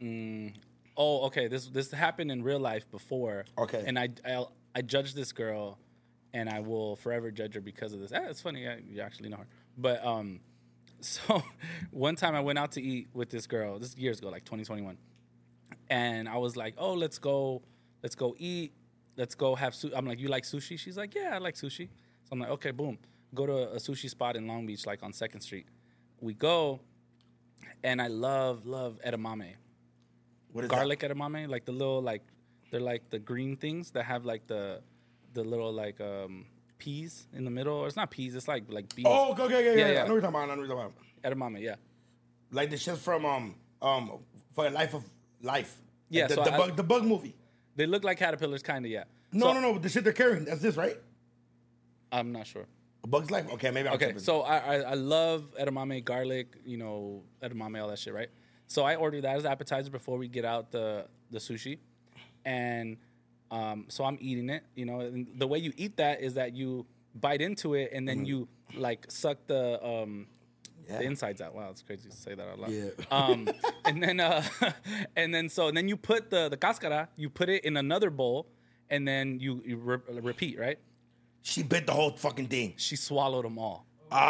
oh, okay. This this happened in real life before. Okay. And I I I judged this girl, and I will forever judge her because of this. Eh, it's funny. I, you actually know her, but um, so one time I went out to eat with this girl. This is years ago, like twenty twenty-one, and I was like, oh, let's go, let's go eat, let's go have. Su-. I'm like, you like sushi? She's like, yeah, I like sushi. So I'm like, okay, boom. Go to a sushi spot in Long Beach, like on Second Street. We go, and I love love edamame. what is Garlic edamame, like the little like they're like the green things that have like the the little like um peas in the middle. Or it's not peas, it's like like beans. That? Oh, okay, okay, okay. Yeah, yeah, yeah. I know what you're talking about. I know what you're talking about. Edamame, yeah. Like the shit from um um for Life of Life. Yeah, the, so the I- bug the bug movie. They look like caterpillars, kind of, yeah. No, So- no, no. The shit they're carrying. That's this, right? I'm not sure. A Bug's Life. Okay, maybe I'm Okay, tripping. so I, I I love edamame, garlic, you know, edamame, all that shit, right? So I ordered that as appetizer before we get out the the sushi, and um, so I'm eating it. You know, and the way you eat that is that you bite into it and then you like suck the um, Yeah. the insides out. Wow, it's crazy to say that out loud. Yeah. Um, and then uh, and then so and then you put the the cascara, you put it in another bowl, and then you, you re- repeat, right? She bit the whole fucking thing. She swallowed them all.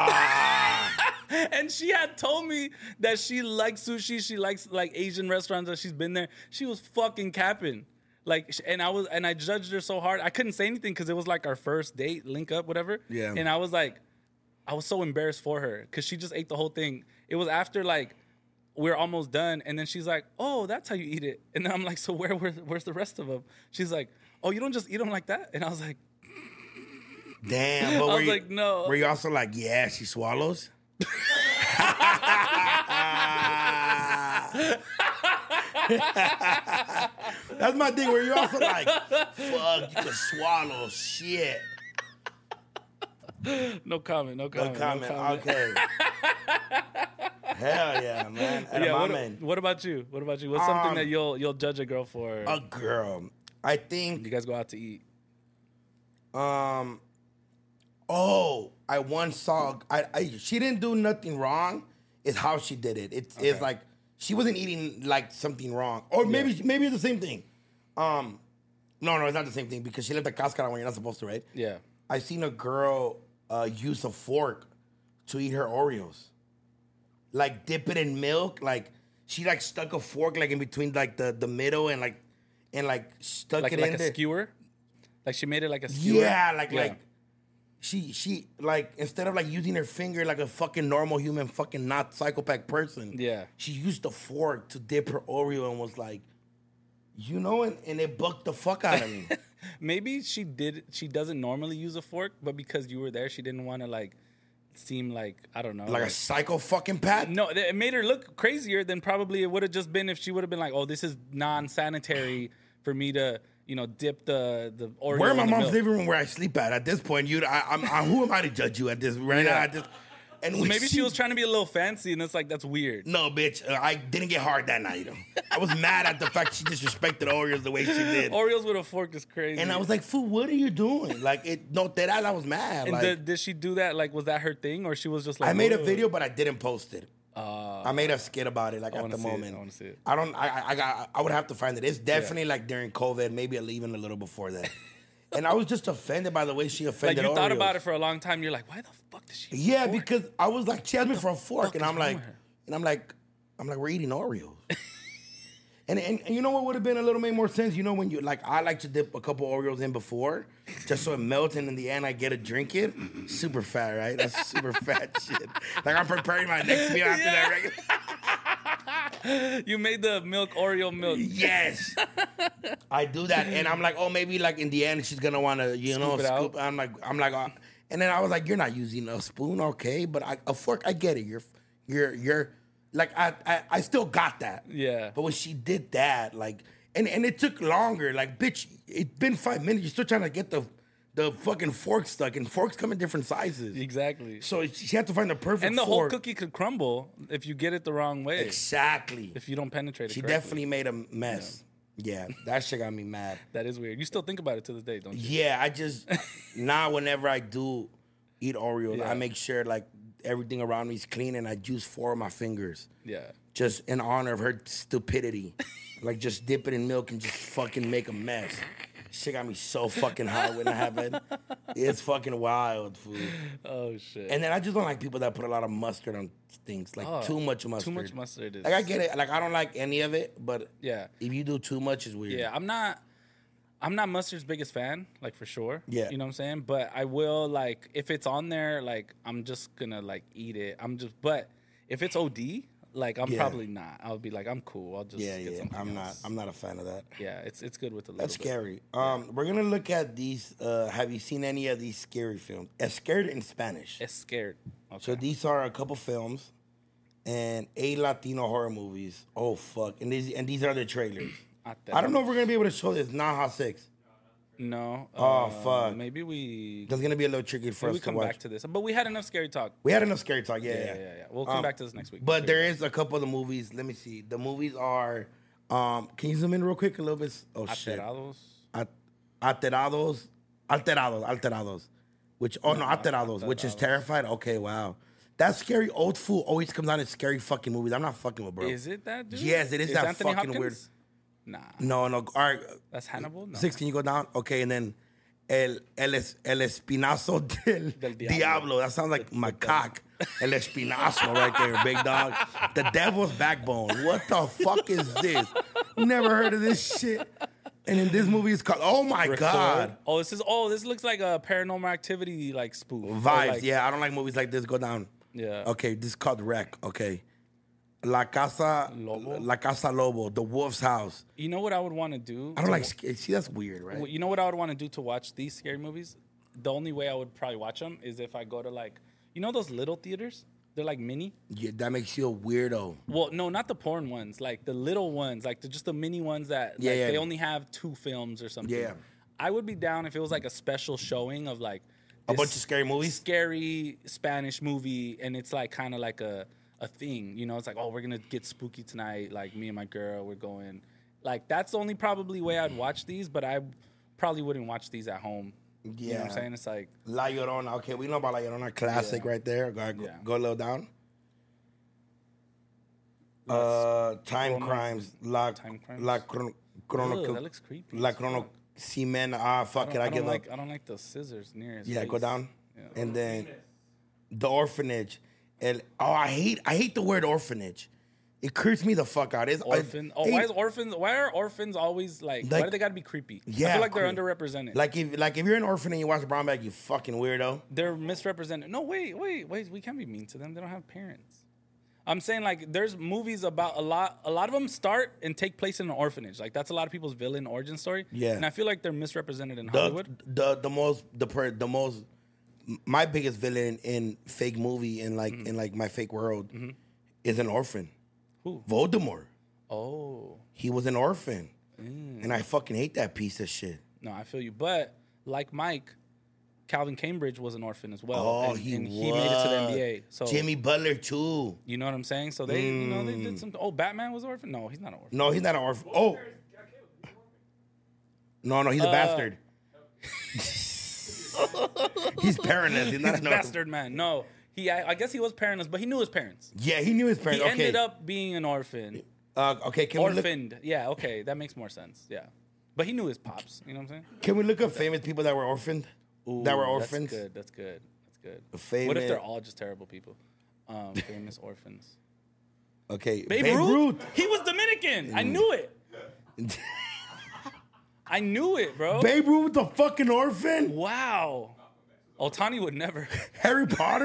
Ah. And she had told me that she likes sushi. She likes like Asian restaurants that she's been there. She was fucking capping. Like, sh- and I was, and I judged her so hard. I couldn't say anything because it was like our first date, link up, whatever. Yeah. And I was like, I was so embarrassed for her because she just ate the whole thing. It was after like we we're almost done, and then she's like, "Oh, that's how you eat it." And then I'm like, "So where, where where's the rest of them?" She's like, "Oh, you don't just eat them like that?" And I was like, Damn. But I were was you, like, no. Were you also like, yeah, she swallows? That's my thing. Where you also like, fuck, you can swallow shit. "No comment, no No comment, comment. no comment." Okay. Hell yeah, man. And Yeah. my What, man, what about you? What about you? What's something Um, that you'll you'll judge a girl for? a girl. I think. you guys go out to eat. Um. Oh, I once saw. I, I. She didn't do nothing wrong. It's how she did it. It's. Okay. It's like she wasn't eating like something wrong, or maybe maybe it's the same thing. Um. No, no, it's not the same thing because she left the cascara when you're not supposed to, right? Yeah. I seen a girl uh, use a fork to eat her Oreos. Like dip it in milk. Like she like stuck a fork like in between like the, the middle and like and like stuck Like it like in a there. skewer. Like she made it like a skewer. Yeah, like like she she like instead of like using her finger like a fucking normal human fucking not psychopath person. Yeah. She used a fork to dip her Oreo and was like, you know, and, and it bucked the fuck out of me. Maybe she did. She doesn't normally use a fork, but because you were there, she didn't want to like seem like I don't know, Like a psycho fucking pat. No, it made her look crazier than probably it would have just been if she would have been like, "Oh, this is non-sanitary for me to, you know, dip the the Oreo." Where in my in the mom's milk. living room where I sleep at? At this point, you, I, I'm, I, who am I to judge you at this right Yeah. now? At this, and So when maybe she was trying to be a little fancy, and it's like that's weird. No, bitch, uh, I didn't get hard that night. I was mad at the fact she disrespected Oreos the way she did. Oreos with a fork is crazy. And I was like, "Fool, what are you doing?" Like, it. No, that I was mad. And like, did, did she do that? Like, was that her thing, or she was just like? I made a "Whoa." video, but I didn't post it. Uh, I made a skit about it, like I at wanna the see it, moment. I wanna see it. I don't. I, I- I got. I would have to find it. It's definitely like during COVID, maybe even a little before that. And I was just offended by the way she like offended. you thought Oreos. about it for a long time. You're like, why the fuck did she? Yeah, because I was like, she asked me for a fork, fuck and is I'm wrong like, with her? and I'm like, I'm like, we're eating Oreos. and, and and you know what would have been a little bit more sense? You know when you like, I like to dip a couple Oreos in before, just so it melts, and in the end I get to drink it. Super fat, right? That's super fat shit. Like I'm preparing my next meal after that. Regular. You made the milk Oreo milk. Yes, I do that, and I'm like, oh, maybe like in the end she's gonna want to, you know, Scoop it scoop. out. I'm like, I'm like, uh, and then I was like, you're not using a spoon, okay, but I, a fork, I get it. You're, you're, you're, like, I, I, I still got that. Yeah. But when she did that, like, and and it took longer. Like, bitch, it's been five minutes. You're still trying to get the, the fucking fork stuck, and forks come in different sizes. Exactly. So she had to find the perfect And the fork. whole cookie could crumble if you get it the wrong way. Exactly. If you don't penetrate it. She correctly. definitely made a mess. Yeah, that shit got me mad. That is weird. You still think about it to this day, don't you? Yeah, I just now whenever I do eat Oreos, Yeah. I make sure like everything around me is clean and I use four of my fingers. Yeah. Just in honor of her stupidity. Like just dip it in milk and just fucking make a mess. Shit got me so fucking high when it happened. It's fucking wild, food. Oh shit. And then I just don't like people that put a lot of mustard on things. Like Oh, too much mustard. Too much mustard is. Like I get it. Like I don't like any of it, but Yeah. if you do too much, it's weird. Yeah, I'm not. I'm not mustard's biggest fan, like for sure. Yeah. You know what I'm saying? But I will like if it's on there, like I'm just gonna like eat it. I'm just. But if it's O D, like I'm Yeah. probably not. I'll be like I'm cool. I'll just Yeah, get yeah. something I'm not. else. I'm not a fan of that. Yeah, it's it's good with a little. That's bit. scary. Um, we're gonna look at these. Uh, have you seen any of these scary films? Es Scared in Spanish. It's scared. Okay. So these are a couple films, and eight Latino horror movies. Oh fuck! And these and these are the trailers. I don't know if we're gonna be able to show this. Naha Six. No. Oh, uh, fuck. Maybe we. That's gonna be a little tricky for Maybe we us to come watch. back to this, but we had enough scary talk. We had enough scary talk. Yeah, Yeah, yeah, yeah, yeah, yeah. We'll come back to this next week. But Sure. there is a couple of the movies. Let me see. The movies are. Um, can you zoom in real quick a little bit? Oh shit. Alterados. At- Alterados, alterados, alterados, which oh no, alterados, which is terrified. Okay, wow, that scary old fool always comes out in scary fucking movies. I'm not fucking with bro. Is it that dude? Yes, it is that Anthony fucking Hopkins? weird. Nah. No, no. All right, That's Hannibal. No. six. Can you go down? Okay, and then el el es, el espinazo del, Del diablo. diablo. That sounds like my cock. El espinazo right there, big dog. The devil's backbone. What the fuck is this? Never heard of this shit. And in this movie, it's called. Oh my Record. god. Oh, this is. Oh, this looks like a Paranormal Activity like spoof. Or, Vibes, like- yeah. I don't like movies like this. Go down. Yeah. Okay, this is called Wreck. Okay. La Casa Lobo? La Casa Lobo, the wolf's house. You know what I would want to do? I don't to- like sca- see that's weird, right? You know what I would want to do to watch these scary movies? The only way I would probably watch them is if I go to like, you know, those little theaters. They're like mini. Yeah, that makes you a weirdo. Well, no, not the porn ones. Like the little ones, like the, just the mini ones that Yeah, like, yeah. they only have two films or something. Yeah. I would be down if it was like a special showing of like A this bunch of scary movies? scary Spanish movie, and it's like kind of like a a thing. You know, it's like, oh, we're gonna get spooky tonight. Like me and my girl, we're going. Like that's the only probably way I'd watch these, but I probably wouldn't watch these at home. Yeah. You know what I'm saying? It's like La Llorona. Okay, we know about La Llorona. Classic Yeah. right there. Go, go, Yeah. go a little down. Uh, time Chrono- crimes. La Time Crimes? La chrono, chrono, Ugh, that looks creepy La as chrono fuck. Cimena. Ah, I fuck don't, it. I, I give don't like up. I don't like the scissors near his Yeah, face. go down. and then the orphanage. And oh, I hate I hate the word orphanage. It creeps me the fuck out. It's Orphan. Oh, it- why is orphans? Why are orphans always like? why Like- do they gotta be creepy? I Yeah, feel like they're creep. underrepresented. Like if like if you're an orphan and you watch Brown Bag, you fucking weirdo. They're misrepresented. No, wait, wait, wait. We can't be mean to them. They don't have parents. I'm saying like there's movies about a lot. A lot of them start and take place in an orphanage. Like that's a lot of people's villain origin story. Yeah. And I feel like they're misrepresented in The Hollywood. the the most the per, the most my biggest villain in fake movie in like in like my fake world is an orphan. Who? Voldemort. Oh. He was an orphan, and I fucking hate that piece of shit. No, I feel you. But like Mike, Calvin Cambridge was an orphan as well. Oh, and, he and he made it to the N B A. was. So Jimmy Butler too. you know what I'm saying? So they, you know, they did some. Oh, Batman was an orphan. No, he's not an orphan. No, he's not an orphan. Oh, no, no, he's a Uh, bastard. He's parentless. He's not He's an a orphan. bastard man. No, he. I, I guess he was parentless, but he knew his parents. Yeah, he knew his He parents. Okay, ended up being an orphan. uh, okay. Can we look? Orphaned. Yeah. Okay, that makes more sense. Yeah, but he knew his pops. You know what I'm saying? Can we look up famous people that were orphaned? that were Ooh, orphans. That's good. That's good. That's good. Famous. What if they're all just terrible people? Um, famous orphans. Okay, Babe, Ruth? He was Dominican. I knew it. I knew it, bro. Babe Ruth, the fucking orphan. Wow. Otani would never. Harry Potter.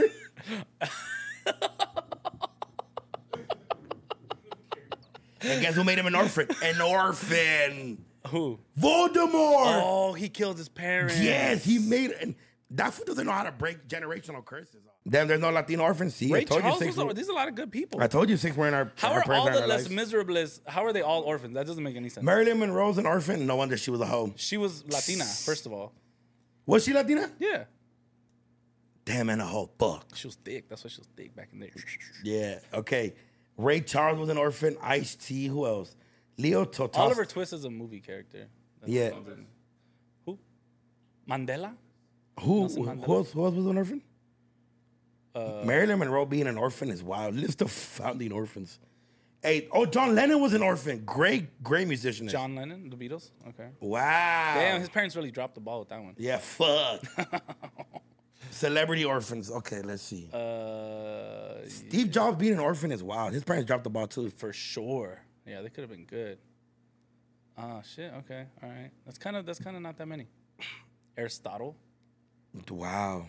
And guess who made him an orphan? An orphan. Who? Voldemort. Oh, he killed his parents. Yes, he made it. And that fool doesn't know how to break generational curses. Damn, there's no Latino orphans. See, I Ray told Charles you six. was over. These are a lot of good people. I told you six were in our. How our are parents all were in the our less lives. miserables? How are they all orphans? That doesn't make any sense. Marilyn Monroe's an orphan. No wonder she was a hoe. She was Latina, first of all. Was she Latina? Yeah. Damn, and a hoe. Fuck. She was thick. That's why she was thick back in there. Yeah. Okay. Ray Charles was an orphan. Ice-T. Who else? Leo Totos. Oliver Twist is a movie character. That's Yeah. what comes in. Who? Mandela? Who? Nelson Who Mandela. else, who else was an orphan? Uh, Marilyn Monroe being an orphan is wild. List of founding orphans. Hey, oh, John Lennon was an orphan. Great, great musician. John Lennon, the Beatles. Okay. Wow. Damn, his parents really dropped the ball with that one. Yeah, fuck. Celebrity orphans. Okay, let's see. Uh, Steve Jobs being an orphan is wild. His parents dropped the ball too. for sure. Yeah, they could have been good. Ah, shit. Okay. All right. That's kind of that's kind of not that many. Aristotle. Wow.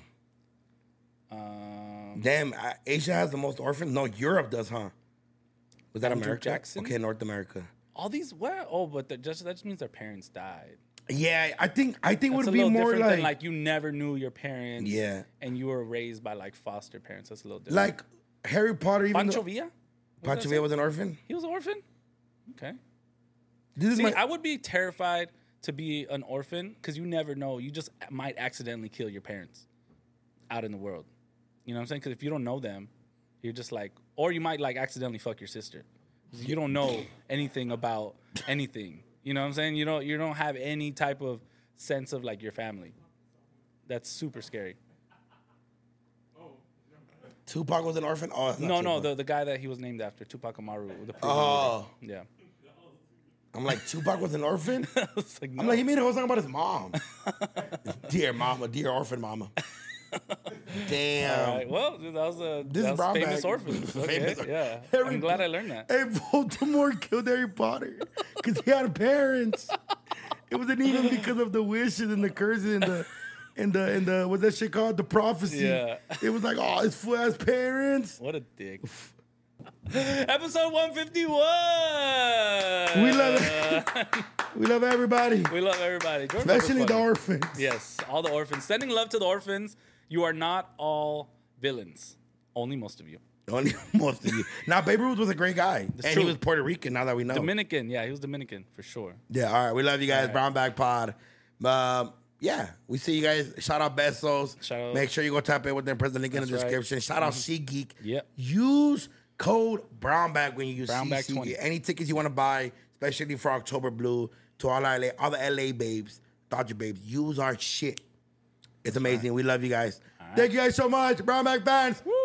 Um, Damn, uh, Asia has the most orphans. No, Europe does, huh? Was that Andrew America? Jackson? Okay, North America. all these what? Oh, but the, just that just means their parents died. Yeah, I think I think it That's would a be little more different like than like you never knew your parents. Yeah. And you were raised by like foster parents. That's a little different. like Harry Potter. Even Pancho though- Villa. What did I Pancho say? Villa was an orphan. He was an orphan. Okay. This is See, my. I would be terrified to be an orphan because you never know. You just might accidentally kill your parents out in the world. You know what I'm saying? Because if you don't know them, you're just like, or you might like accidentally fuck your sister. You don't know anything about anything. You know what I'm saying? You don't. You don't have any type of sense of like your family. That's super scary. Tupac was an orphan. Oh, it's not No, no, Tupac. the the guy that he was named after, Tupac Amaru. The prison Oh. leader. Yeah. I'm like Tupac was an orphan. It's like, no. I'm like he made a whole song about his mom. Dear mama, dear orphan mama. Damn. All right. Well, that was a This that is was brown famous bag. orphans. Okay. Famous- Yeah. Harry I'm glad Po- I learned that. Hey, Voldemort killed Harry Potter because he had parents. It wasn't even because of the wishes and the curses and the and the and the what's that shit called? The prophecy. Yeah. It was like, oh, his full ass parents. What a dick. Episode one fifty-one. We love it. We love everybody, We love everybody. Jordan especially Pickle's the funny. orphans. Yes, all the orphans. Sending love to the orphans. You are not all villains. Only most of you. Only most of you. Now, Babe Ruth was a great guy, and true. he was Puerto Rican. Now that we know. Dominican. Yeah, he was Dominican for sure. Yeah, all right. We love you guys. right. Brown Bag Pod. Um, yeah, we see you guys. Shout out Besos. Shout out- Make sure you go tap in with them. Press the link in the That's right. description. Shout out She Geek. Yep. Use code Brown Bag when you use Brown Bag C C. twenty. Any tickets you want to buy, especially for October Blue, to all our L A, all the L A babes, Dodger babes, use our shit. It's amazing. We love you guys. Thank you guys so much. Brown Bag fans.